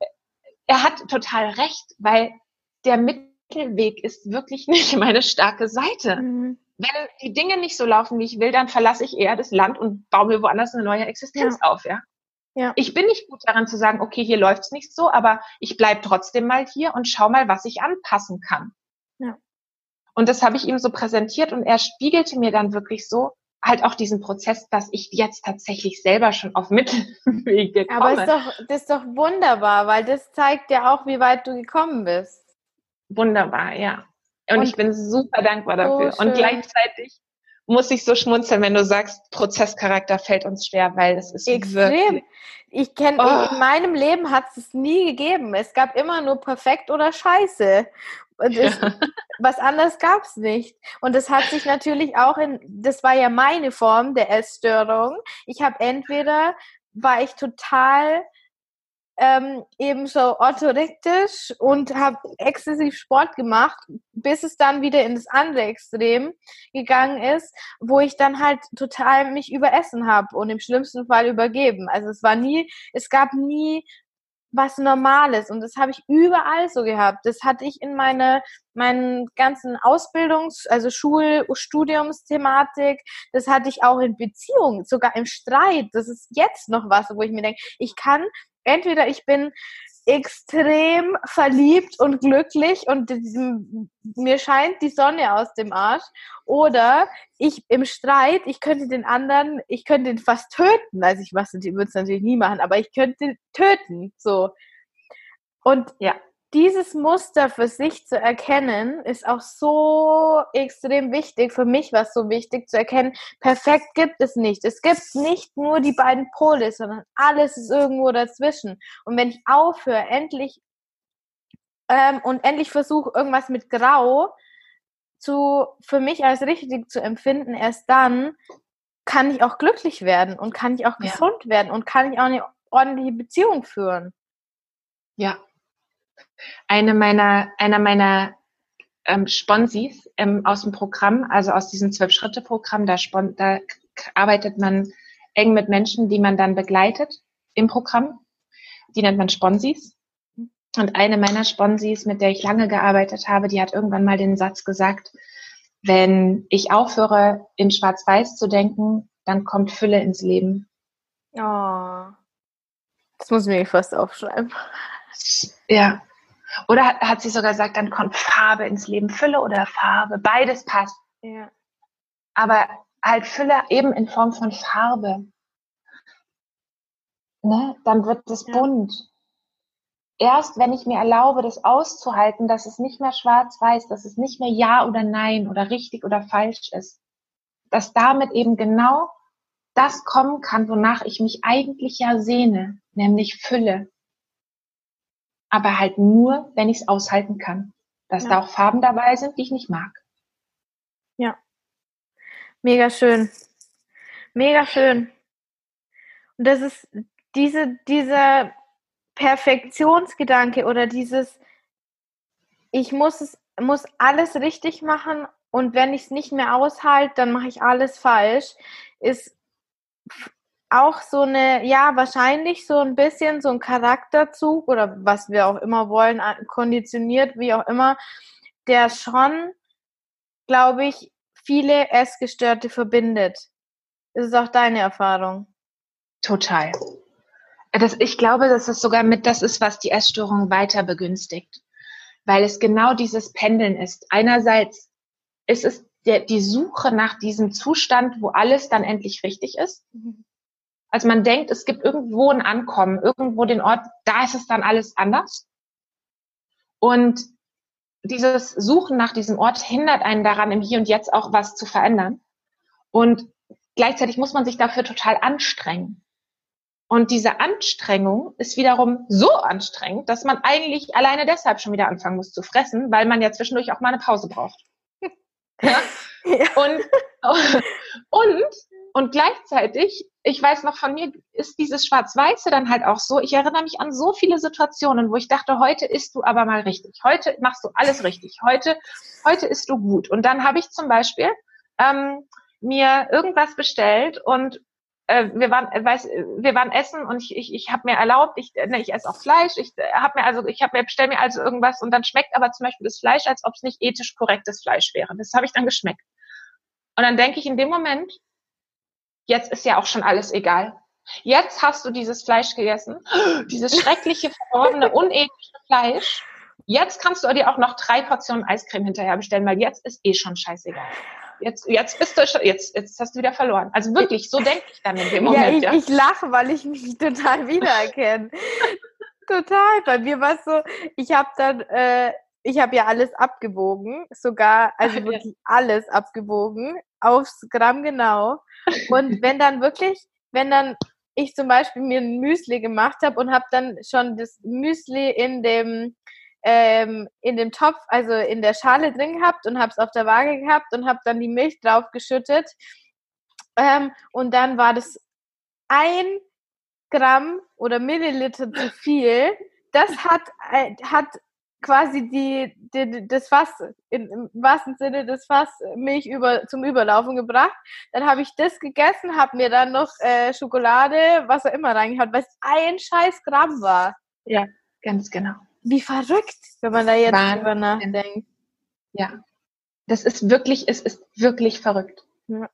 er hat total recht, weil der Mittelweg ist wirklich nicht meine starke Seite. Mhm. Wenn die Dinge nicht so laufen, wie ich will, dann verlasse ich eher das Land und baue mir woanders eine neue Existenz ja. auf, ja. Ja. Ich bin nicht gut daran zu sagen, okay, hier läuft's nicht so, aber ich bleib trotzdem mal hier und schau mal, was ich anpassen kann. Ja. Und das habe ich ihm so präsentiert und er spiegelte mir dann wirklich so halt auch diesen Prozess, dass ich jetzt tatsächlich selber schon auf Mittelwege komme. Aber ist doch, das ist doch wunderbar, weil das zeigt ja auch, wie weit du gekommen bist. Wunderbar, ja. Und, und ich bin super dankbar dafür. So und gleichzeitig muss ich so schmunzeln, wenn du sagst, Prozesscharakter fällt uns schwer, weil es ist extrem. Wirklich... Ich kenne, oh. in meinem Leben hat es nie gegeben. Es gab immer nur perfekt oder scheiße. Und es, ja. was anderes gab es nicht. Und das hat sich natürlich auch in, das war ja meine Form der Essstörung. Ich habe entweder, war ich total ähm, eben so orthorektisch und habe exzessiv Sport gemacht, bis es dann wieder in das andere Extrem gegangen ist, wo ich dann halt total mich überessen habe und im schlimmsten Fall übergeben. Also es war nie, es gab nie was Normales und das habe ich überall so gehabt. Das hatte ich in meine meinen ganzen Ausbildungs-, also Schul-, Studiumsthematik, das hatte ich auch in Beziehungen, sogar im Streit. Das ist jetzt noch was, wo ich mir denke, ich kann entweder ich bin extrem verliebt und glücklich und mir scheint die Sonne aus dem Arsch oder ich im Streit, ich könnte den anderen, ich könnte ihn fast töten, also ich würde es natürlich nie machen, aber ich könnte ihn töten, so. Und ja, dieses Muster für sich zu erkennen, ist auch so extrem wichtig. Für mich war es so wichtig zu erkennen, perfekt gibt es nicht. Es gibt nicht nur die beiden Pole, sondern alles ist irgendwo dazwischen. Und wenn ich aufhöre, endlich ähm, und endlich versuche, irgendwas mit Grau zu, für mich als richtig zu empfinden, erst dann kann ich auch glücklich werden und kann ich auch ja. gesund werden und kann ich auch eine ordentliche Beziehung führen. Ja. Eine meiner, einer meiner ähm, Sponsis ähm, aus dem Programm, also aus diesem Zwölf-Schritte-Programm, da, spon- da arbeitet man eng mit Menschen, die man dann begleitet im Programm. Die nennt man Sponsis. Und eine meiner Sponsis, mit der ich lange gearbeitet habe, die hat irgendwann mal den Satz gesagt, wenn ich aufhöre, in Schwarz-Weiß zu denken, dann kommt Fülle ins Leben. Oh, das muss ich mir fast aufschreiben. Ja. Oder hat, hat sie sogar gesagt, dann kommt Farbe ins Leben, Fülle oder Farbe, beides passt. Ja. Aber halt Fülle eben in Form von Farbe. Ne? Dann wird es ja. bunt. Erst wenn ich mir erlaube, das auszuhalten, dass es nicht mehr schwarz-weiß, dass es nicht mehr Ja oder Nein oder richtig oder falsch ist, dass damit eben genau das kommen kann, wonach ich mich eigentlich ja sehne, nämlich Fülle. Aber halt nur, wenn ich es aushalten kann. Dass ja. da auch Farben dabei sind, die ich nicht mag. Ja. Mega schön. Mega schön. Und das ist diese, dieser Perfektionsgedanke oder dieses, ich muss es, muss alles richtig machen und wenn ich es nicht mehr aushalte, dann mache ich alles falsch, ist auch so eine, ja, wahrscheinlich so ein bisschen so ein Charakterzug oder was wir auch immer wollen, konditioniert, wie auch immer, der schon glaube ich, viele Essgestörte verbindet. Ist es auch deine Erfahrung? Total. Das, ich glaube, dass es sogar mit das ist, was die Essstörung weiter begünstigt. Weil es genau dieses Pendeln ist. Einerseits ist es der, die Suche nach diesem Zustand, wo alles dann endlich richtig ist. Also man denkt, es gibt irgendwo ein Ankommen, irgendwo den Ort, da ist es dann alles anders. Und dieses Suchen nach diesem Ort hindert einen daran, im Hier und Jetzt auch was zu verändern. Und gleichzeitig muss man sich dafür total anstrengen. Und diese Anstrengung ist wiederum so anstrengend, dass man eigentlich alleine deshalb schon wieder anfangen muss zu fressen, weil man ja zwischendurch auch mal eine Pause braucht. Ja? Ja. Und, und, und gleichzeitig, ich weiß noch von mir, ist dieses Schwarz-Weiße dann halt auch so, ich erinnere mich an so viele Situationen, wo ich dachte, heute isst du aber mal richtig, heute machst du alles richtig, heute, heute isst du gut. Und dann habe ich zum Beispiel ähm, mir irgendwas bestellt und äh, wir waren, weiß, wir waren essen und ich, ich, ich habe mir erlaubt, ich, ne, ich esse auch Fleisch, ich habe mir also, ich habe mir bestell mir also irgendwas und dann schmeckt aber zum Beispiel das Fleisch, als ob es nicht ethisch korrektes Fleisch wäre. Das habe ich dann geschmeckt. Und dann denke ich in dem Moment, jetzt ist ja auch schon alles egal. Jetzt hast du dieses Fleisch gegessen, dieses schreckliche, verdorbene, unethische Fleisch. Jetzt kannst du dir auch noch drei Portionen Eiscreme hinterher bestellen, weil jetzt ist eh schon scheißegal. Jetzt, jetzt bist du, jetzt, jetzt hast du wieder verloren. Also wirklich, so denke ich dann in dem Moment. Ja, ich, ja. ich lache, weil ich mich total wiedererkenne. Total. Bei mir war es so, ich habe dann, äh, ich habe ja alles abgewogen, sogar, also wirklich alles abgewogen, aufs Gramm genau. Und wenn dann wirklich, wenn dann ich zum Beispiel mir ein Müsli gemacht habe und habe dann schon das Müsli in dem ähm, in dem Topf, also in der Schale drin gehabt und habe es auf der Waage gehabt und habe dann die Milch drauf geschüttet. Ähm, und dann war das ein Gramm oder Milliliter zu viel. Das hat, äh, hat quasi die, die, das Fass, in, im wahrsten Sinne das Fass Milch über, zum Überlaufen gebracht. Dann habe ich das gegessen, habe mir dann noch äh, Schokolade, was auch immer reingehauen, weil es ein scheiß Gramm war. Ja, ganz genau. Wie verrückt, wenn man da jetzt Wahnsinn. drüber nachdenkt. Ja, das ist wirklich, es ist wirklich verrückt. Ja.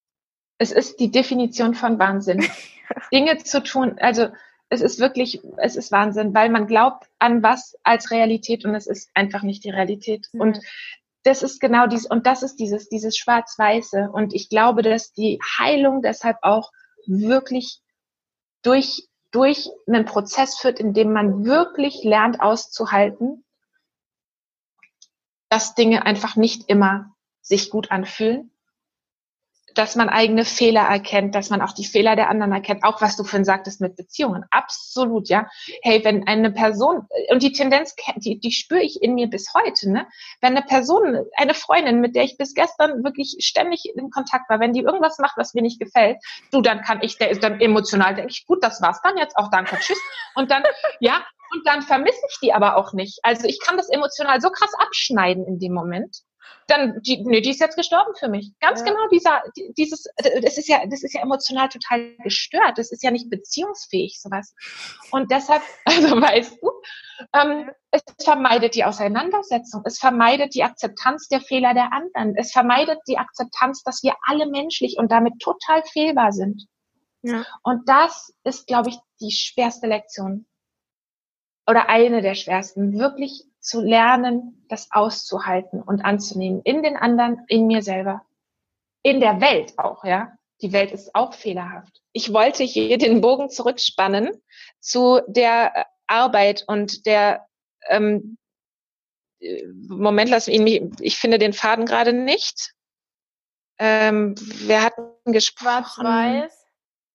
Es ist die Definition von Wahnsinn. Dinge zu tun, also es ist wirklich, es ist Wahnsinn, weil man glaubt an was als Realität und es ist einfach nicht die Realität. Mhm. Und das ist genau dies, und das ist dieses, dieses Schwarz-Weiße. Und ich glaube, dass die Heilung deshalb auch wirklich durch durch einen Prozess führt, in dem man wirklich lernt auszuhalten, dass Dinge einfach nicht immer sich gut anfühlen, dass man eigene Fehler erkennt, dass man auch die Fehler der anderen erkennt, auch was du vorhin sagtest mit Beziehungen, absolut, ja. Hey, wenn eine Person, und die Tendenz, die, die spüre ich in mir bis heute, ne, wenn eine Person, eine Freundin, mit der ich bis gestern wirklich ständig in Kontakt war, wenn die irgendwas macht, was mir nicht gefällt, du, dann kann ich, dann emotional denke ich, gut, das war's dann jetzt auch, danke, tschüss, und dann, ja, und dann vermisse ich die aber auch nicht. Also ich kann das emotional so krass abschneiden in dem Moment. Dann, die, nee, die ist jetzt gestorben für mich. Ganz ja. genau dieser, dieses, das ist ja, das ist ja emotional total gestört. Das ist ja nicht beziehungsfähig, sowas. Und deshalb, also weißt du, ähm, es vermeidet die Auseinandersetzung. Es vermeidet die Akzeptanz der Fehler der anderen. Es vermeidet die Akzeptanz, dass wir alle menschlich und damit total fehlbar sind. Ja. Und das ist, glaube ich, die schwerste Lektion. Oder eine der schwersten, wirklich zu lernen, das auszuhalten und anzunehmen. In den anderen, in mir selber. In der Welt auch, ja. Die Welt ist auch fehlerhaft. Ich wollte hier den Bogen zurückspannen zu der Arbeit und der, ähm, Moment, lass mich, ich finde den Faden gerade nicht. Ähm, wir hatten gesprochen. Schwarz-Weiß.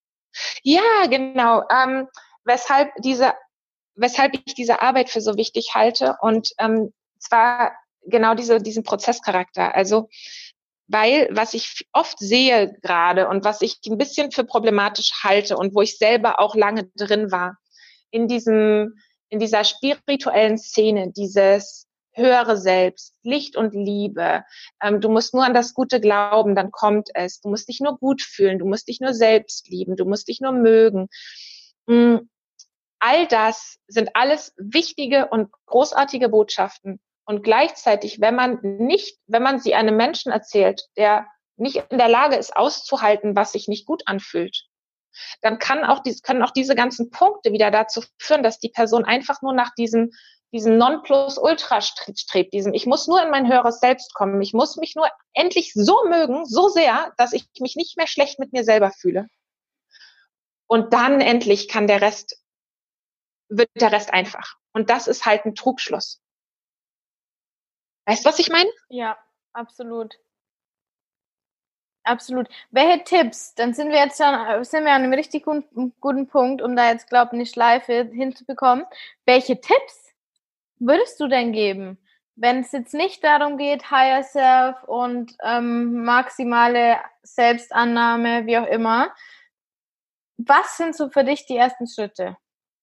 Ja, genau. Ähm, weshalb diese weshalb ich diese Arbeit für so wichtig halte und ähm, zwar genau diese diesen Prozesscharakter. Also weil was ich oft sehe gerade und was ich ein bisschen für problematisch halte und wo ich selber auch lange drin war in diesem in dieser spirituellen Szene, dieses höhere Selbst, Licht und Liebe. Ähm, du musst nur an das Gute glauben, dann kommt es. Du musst dich nur gut fühlen, du musst dich nur selbst lieben, du musst dich nur mögen. Mm. All das sind alles wichtige und großartige Botschaften. Und gleichzeitig, wenn man nicht, wenn man sie einem Menschen erzählt, der nicht in der Lage ist, auszuhalten, was sich nicht gut anfühlt, dann kann auch dies, können auch diese ganzen Punkte wieder dazu führen, dass die Person einfach nur nach diesem, diesem Nonplusultra strebt, diesem, ich muss nur in mein höheres Selbst kommen, ich muss mich nur endlich so mögen, so sehr, dass ich mich nicht mehr schlecht mit mir selber fühle. Und dann endlich kann der Rest, wird der Rest einfach. Und das ist halt ein Trugschluss. Weißt du, was ich meine? Ja, absolut. Absolut. Welche Tipps? Dann sind wir jetzt schon, sind wir an einem richtig guten, guten Punkt, um da jetzt, glaube ich, eine Schleife hinzubekommen. Welche Tipps würdest du denn geben, wenn es jetzt nicht darum geht, Higher Self und ähm, maximale Selbstannahme, wie auch immer? Was sind so für dich die ersten Schritte?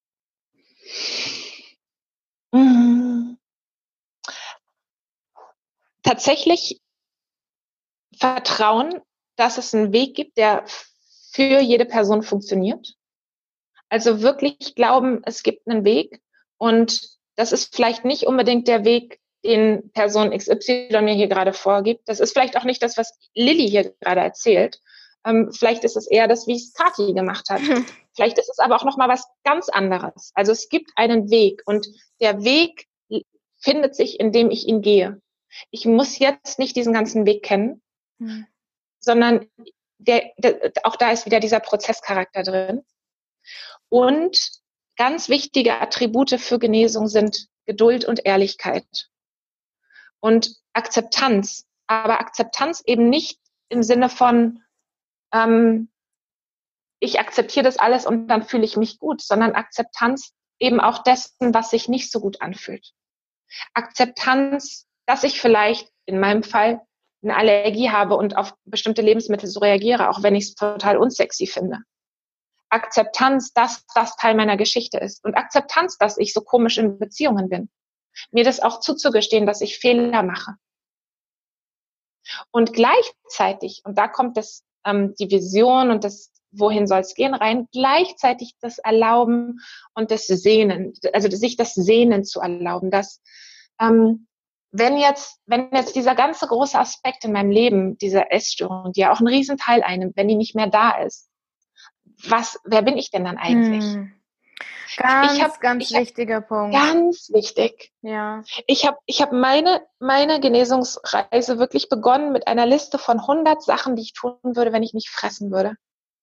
Mhm. Tatsächlich vertrauen, dass es einen Weg gibt, der für jede Person funktioniert. Also wirklich glauben, es gibt einen Weg und das ist vielleicht nicht unbedingt der Weg, den Person X Y mir hier gerade vorgibt. Das ist vielleicht auch nicht das, was Lilly hier gerade erzählt. Ähm, vielleicht ist es eher das, wie es Kathi gemacht hat. Vielleicht ist es aber auch nochmal was ganz anderes. Also es gibt einen Weg und der Weg findet sich, indem ich ihn gehe. Ich muss jetzt nicht diesen ganzen Weg kennen, hm. sondern der, der, auch da ist wieder dieser Prozesscharakter drin. Und ganz wichtige Attribute für Genesung sind Geduld und Ehrlichkeit. Und Akzeptanz. Aber Akzeptanz eben nicht im Sinne von, ähm, ich akzeptiere das alles und dann fühle ich mich gut, sondern Akzeptanz eben auch dessen, was sich nicht so gut anfühlt. Akzeptanz, dass ich vielleicht in meinem Fall eine Allergie habe und auf bestimmte Lebensmittel so reagiere, auch wenn ich es total unsexy finde. Akzeptanz, dass das Teil meiner Geschichte ist. Und Akzeptanz, dass ich so komisch in Beziehungen bin. Mir das auch zuzugestehen, dass ich Fehler mache. Und gleichzeitig, und da kommt das, ähm, die Vision und das, wohin soll es gehen, rein, gleichzeitig das Erlauben und das Sehnen, also sich das Sehnen zu erlauben, dass ähm, wenn jetzt, wenn jetzt dieser ganze große Aspekt in meinem Leben, diese Essstörung, die ja auch einen riesen Teil einnimmt, wenn die nicht mehr da ist, was, wer bin ich denn dann eigentlich? Hm. Ganz, ich hab, ganz ich wichtiger hab, Punkt. Ganz wichtig. Ja. Ich habe ich hab meine, meine Genesungsreise wirklich begonnen mit einer Liste von hundert Sachen, die ich tun würde, wenn ich nicht fressen würde.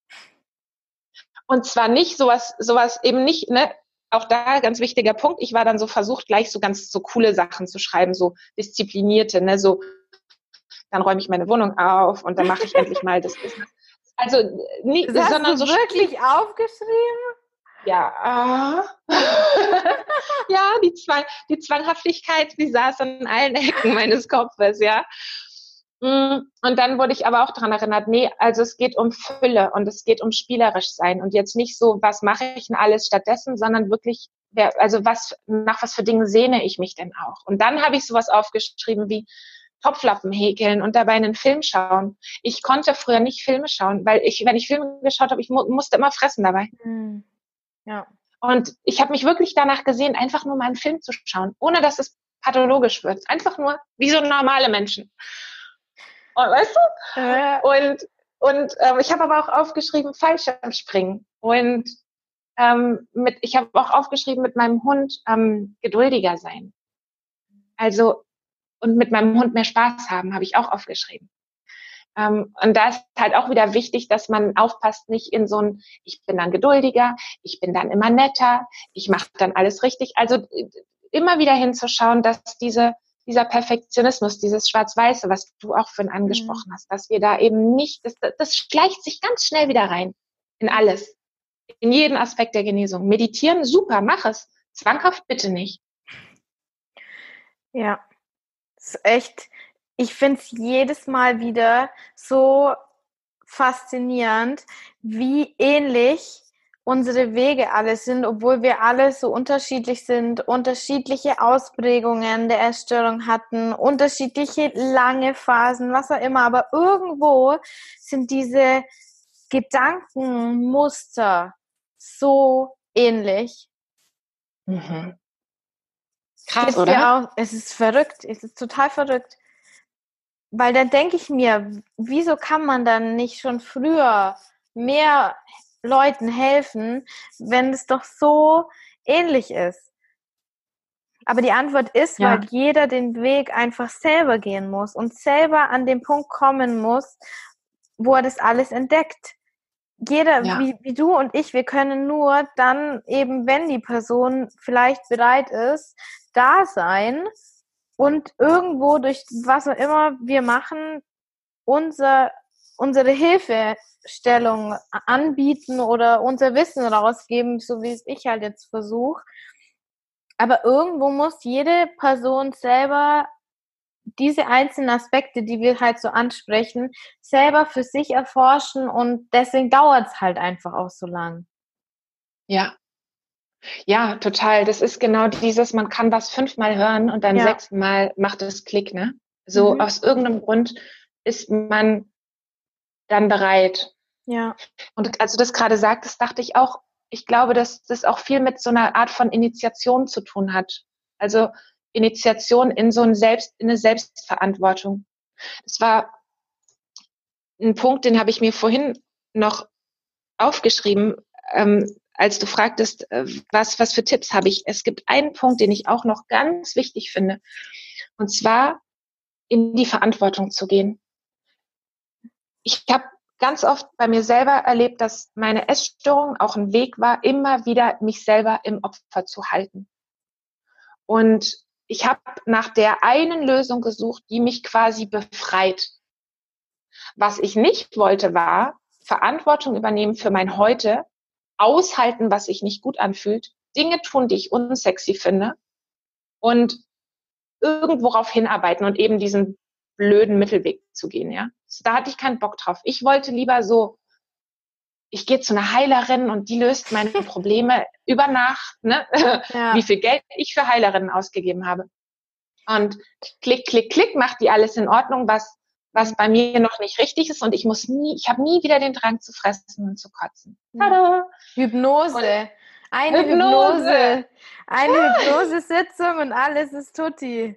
Und zwar nicht sowas, sowas eben nicht, ne, auch da ganz wichtiger Punkt. Ich war dann so versucht, gleich so ganz so coole Sachen zu schreiben, so disziplinierte, ne, so, dann räume ich meine Wohnung auf und dann mache ich endlich mal das Business. Also, nie, das hast sondern du so wirklich aufgeschrieben? Ja, ja, die Zwang, die Zwanghaftigkeit, die saß an allen Ecken meines Kopfes, ja. Und dann wurde ich aber auch daran erinnert, nee, also es geht um Fülle und es geht um spielerisch sein und jetzt nicht so, was mache ich denn alles stattdessen, sondern wirklich, also was, nach was für Dingen sehne ich mich denn auch? Und dann habe ich sowas aufgeschrieben wie Topflappen häkeln und dabei einen Film schauen. Ich konnte früher nicht Filme schauen, weil ich, wenn ich Filme geschaut habe, ich mu- musste immer fressen dabei. Hm. Ja. Und ich habe mich wirklich danach gesehen, einfach nur mal einen Film zu schauen, ohne dass es pathologisch wird. Einfach nur wie so normale Menschen. Und, weißt du? Äh. Und, und ähm, ich habe aber auch aufgeschrieben, Fallschirmspringen. Und ähm, mit, ich habe auch aufgeschrieben, mit meinem Hund ähm, geduldiger sein. Also, und mit meinem Hund mehr Spaß haben, habe ich auch aufgeschrieben. Um, und da ist halt auch wieder wichtig, dass man aufpasst, nicht in so ein, ich bin dann geduldiger, ich bin dann immer netter, ich mache dann alles richtig. Also immer wieder hinzuschauen, dass diese, dieser Perfektionismus, dieses Schwarz-Weiße, was du auch vorhin angesprochen mhm. hast, dass wir da eben nicht, das, das schleicht sich ganz schnell wieder rein in alles, in jeden Aspekt der Genesung. Meditieren, super, mach es. Zwanghaft bitte nicht. Ja, das ist echt... Ich finde es jedes Mal wieder so faszinierend, wie ähnlich unsere Wege alle sind, obwohl wir alle so unterschiedlich sind, unterschiedliche Ausprägungen der Essstörung hatten, unterschiedliche lange Phasen, was auch immer. Aber irgendwo sind diese Gedankenmuster so ähnlich. Mhm. Krass, Geht's oder? dir auch? Es ist verrückt. Es ist total verrückt. Weil dann denke ich mir, wieso kann man dann nicht schon früher mehr Leuten helfen, wenn es doch so ähnlich ist? Aber die Antwort ist, Ja. weil jeder den Weg einfach selber gehen muss und selber an den Punkt kommen muss, wo er das alles entdeckt. Jeder, Ja. wie, wie du und ich, wir können nur dann eben, wenn die Person vielleicht bereit ist, da sein und irgendwo durch was auch immer wir machen, unser, unsere Hilfestellung anbieten oder unser Wissen rausgeben, so wie es ich halt jetzt versuche. Aber irgendwo muss jede Person selber diese einzelnen Aspekte, die wir halt so ansprechen, selber für sich erforschen und deswegen dauert es halt einfach auch so lang. Ja. Ja, total. Das ist genau dieses, man kann was fünfmal hören und beim Ja. sechsten Mal macht es Klick, ne? So Mhm. aus irgendeinem Grund ist man dann bereit. Ja. Und als du das gerade sagtest, dachte ich auch, ich glaube, dass das auch viel mit so einer Art von Initiation zu tun hat. Also Initiation in so ein Selbst, in eine Selbstverantwortung. Das war ein Punkt, den habe ich mir vorhin noch aufgeschrieben, ähm, als du fragtest, äh, was, was für Tipps habe ich. Es gibt einen Punkt, den ich auch noch ganz wichtig finde. Und zwar in die Verantwortung zu gehen. Ich habe ganz oft bei mir selber erlebt, dass meine Essstörung auch ein Weg war, immer wieder mich selber im Opfer zu halten. Und ich habe nach der einen Lösung gesucht, die mich quasi befreit. Was ich nicht wollte, war Verantwortung übernehmen für mein Heute, aushalten, was sich nicht gut anfühlt, Dinge tun, die ich unsexy finde und irgendworauf hinarbeiten und eben diesen blöden Mittelweg zu gehen, ja. Da hatte ich keinen Bock drauf. Ich wollte lieber so, ich gehe zu einer Heilerin und die löst meine Probleme über Nacht, ne? Ja. Wie viel Geld ich für Heilerinnen ausgegeben habe. Und klick, klick, klick, macht die alles in Ordnung, was, was bei mir noch nicht richtig ist. Und ich muss nie, ich habe nie wieder den Drang zu fressen und zu kotzen. Tada! Hypnose. Und Eine Hypnose. Hypnose. Eine Hypnosesitzung und alles ist tutti.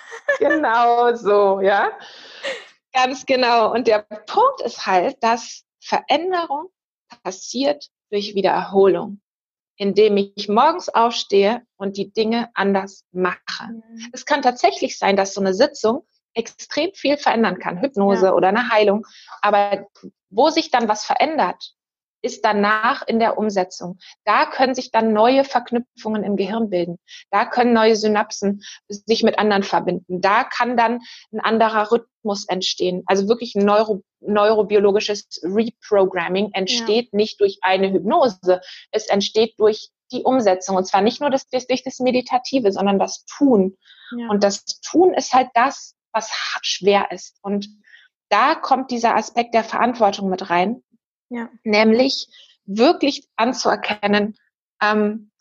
Genau so, ja. Ganz genau. Und der Punkt ist halt, dass Veränderung passiert durch Wiederholung, indem ich morgens aufstehe und die Dinge anders mache. Mhm. Es kann tatsächlich sein, dass so eine Sitzung extrem viel verändern kann, Hypnose ja. oder eine Heilung. Aber wo sich dann was verändert, ist danach in der Umsetzung. Da können sich dann neue Verknüpfungen im Gehirn bilden. Da können neue Synapsen sich mit anderen verbinden. Da kann dann ein anderer Rhythmus entstehen. Also wirklich ein Neuro, neurobiologisches Reprogramming entsteht ja. nicht durch eine Hypnose. Es entsteht durch die Umsetzung. Und zwar nicht nur das, durch das Meditative, sondern das Tun. Ja. Und das Tun ist halt das, was schwer ist. Und da kommt dieser Aspekt der Verantwortung mit rein. Ja. Nämlich wirklich anzuerkennen, ähm,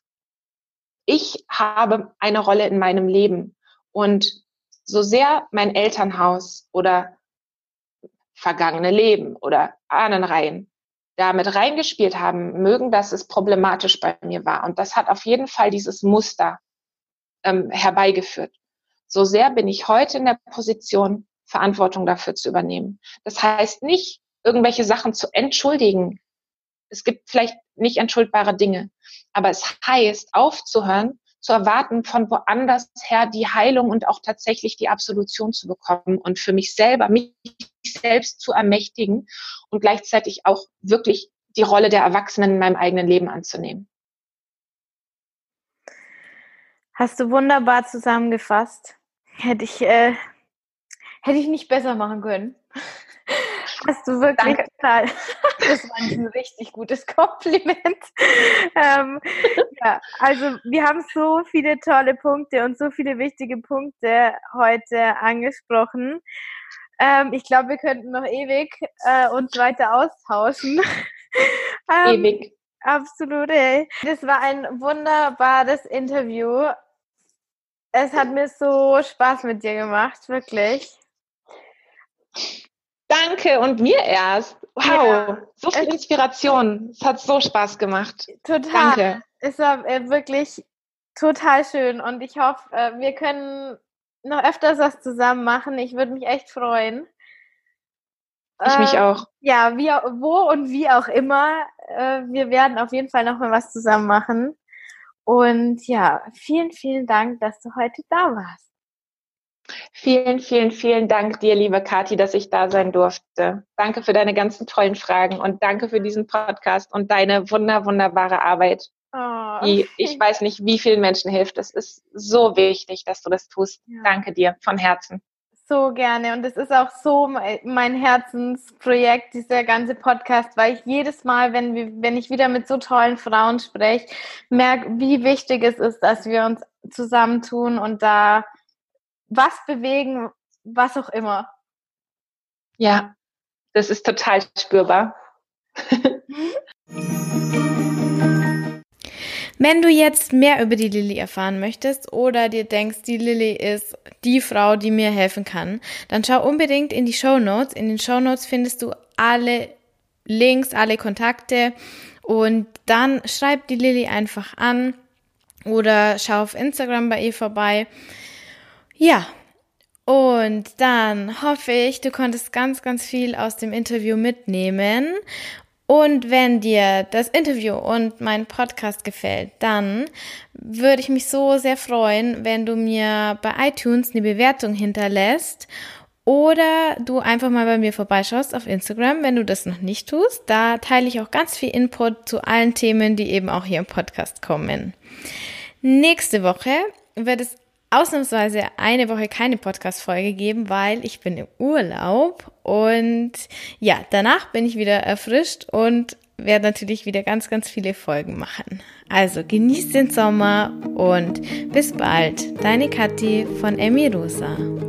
ich habe eine Rolle in meinem Leben. Und so sehr mein Elternhaus oder vergangene Leben oder Ahnenreihen damit reingespielt haben mögen, dass es problematisch bei mir war. Und das hat auf jeden Fall dieses Muster ähm, herbeigeführt. So sehr bin ich heute in der Position, Verantwortung dafür zu übernehmen. Das heißt nicht, irgendwelche Sachen zu entschuldigen. Es gibt vielleicht nicht entschuldbare Dinge, aber es heißt, aufzuhören, zu erwarten, von woanders her die Heilung und auch tatsächlich die Absolution zu bekommen und für mich selber, mich selbst zu ermächtigen und gleichzeitig auch wirklich die Rolle der Erwachsenen in meinem eigenen Leben anzunehmen. Hast du wunderbar zusammengefasst. Hätte ich, äh, hätte ich nicht besser machen können. Hast du wirklich Danke. total, das war ein richtig gutes Kompliment. ähm, ja, also wir haben so viele tolle Punkte und so viele wichtige Punkte heute angesprochen. Ähm, ich glaube, wir könnten noch ewig äh, uns weiter austauschen. ähm, ewig. Absolut, ey. Das war ein wunderbares Interview. Es hat mir so Spaß mit dir gemacht, wirklich. Danke und mir erst. Wow, ja, so viel Inspiration. Es hat so Spaß gemacht. Total. Danke. Es war wirklich total schön und ich hoffe, wir können noch öfters was zusammen machen. Ich würde mich echt freuen. Ich mich äh, auch. Ja, wie, wo und wie auch immer. Äh, wir werden auf jeden Fall noch mal was zusammen machen. Und ja, vielen, vielen Dank, dass du heute da warst. Vielen, vielen, vielen Dank dir, liebe Kathi, dass ich da sein durfte. Danke für deine ganzen tollen Fragen und danke für diesen Podcast und deine wunder, wunderbare Arbeit, Oh. die ich weiß nicht, wie vielen Menschen hilft. Es ist so wichtig, dass du das tust. Ja. Danke dir von Herzen. So gerne und es ist auch so mein Herzensprojekt, dieser ganze Podcast, weil ich jedes Mal, wenn wir, wenn ich wieder mit so tollen Frauen spreche, merke, wie wichtig es ist, dass wir uns zusammentun und da was bewegen, was auch immer. Ja, das ist total spürbar. Wenn du jetzt mehr über die Lilly erfahren möchtest oder dir denkst, die Lilly ist die Frau, die mir helfen kann, dann schau unbedingt in die Shownotes. In den Shownotes findest du alle Links, alle Kontakte und dann schreib die Lilly einfach an oder schau auf Instagram bei ihr vorbei. Ja, und dann hoffe ich, du konntest ganz, ganz viel aus dem Interview mitnehmen. Und wenn dir das Interview und mein Podcast gefällt, dann würde ich mich so sehr freuen, wenn du mir bei iTunes eine Bewertung hinterlässt oder du einfach mal bei mir vorbeischaust auf Instagram, wenn du das noch nicht tust. Da teile ich auch ganz viel Input zu allen Themen, die eben auch hier im Podcast kommen. Nächste Woche wird es ausnahmsweise eine Woche keine Podcast-Folge geben, weil ich bin im Urlaub und ja, danach bin ich wieder erfrischt und werde natürlich wieder ganz, ganz viele Folgen machen. Also genießt den Sommer und bis bald. Deine Kathi von Emi Rosa.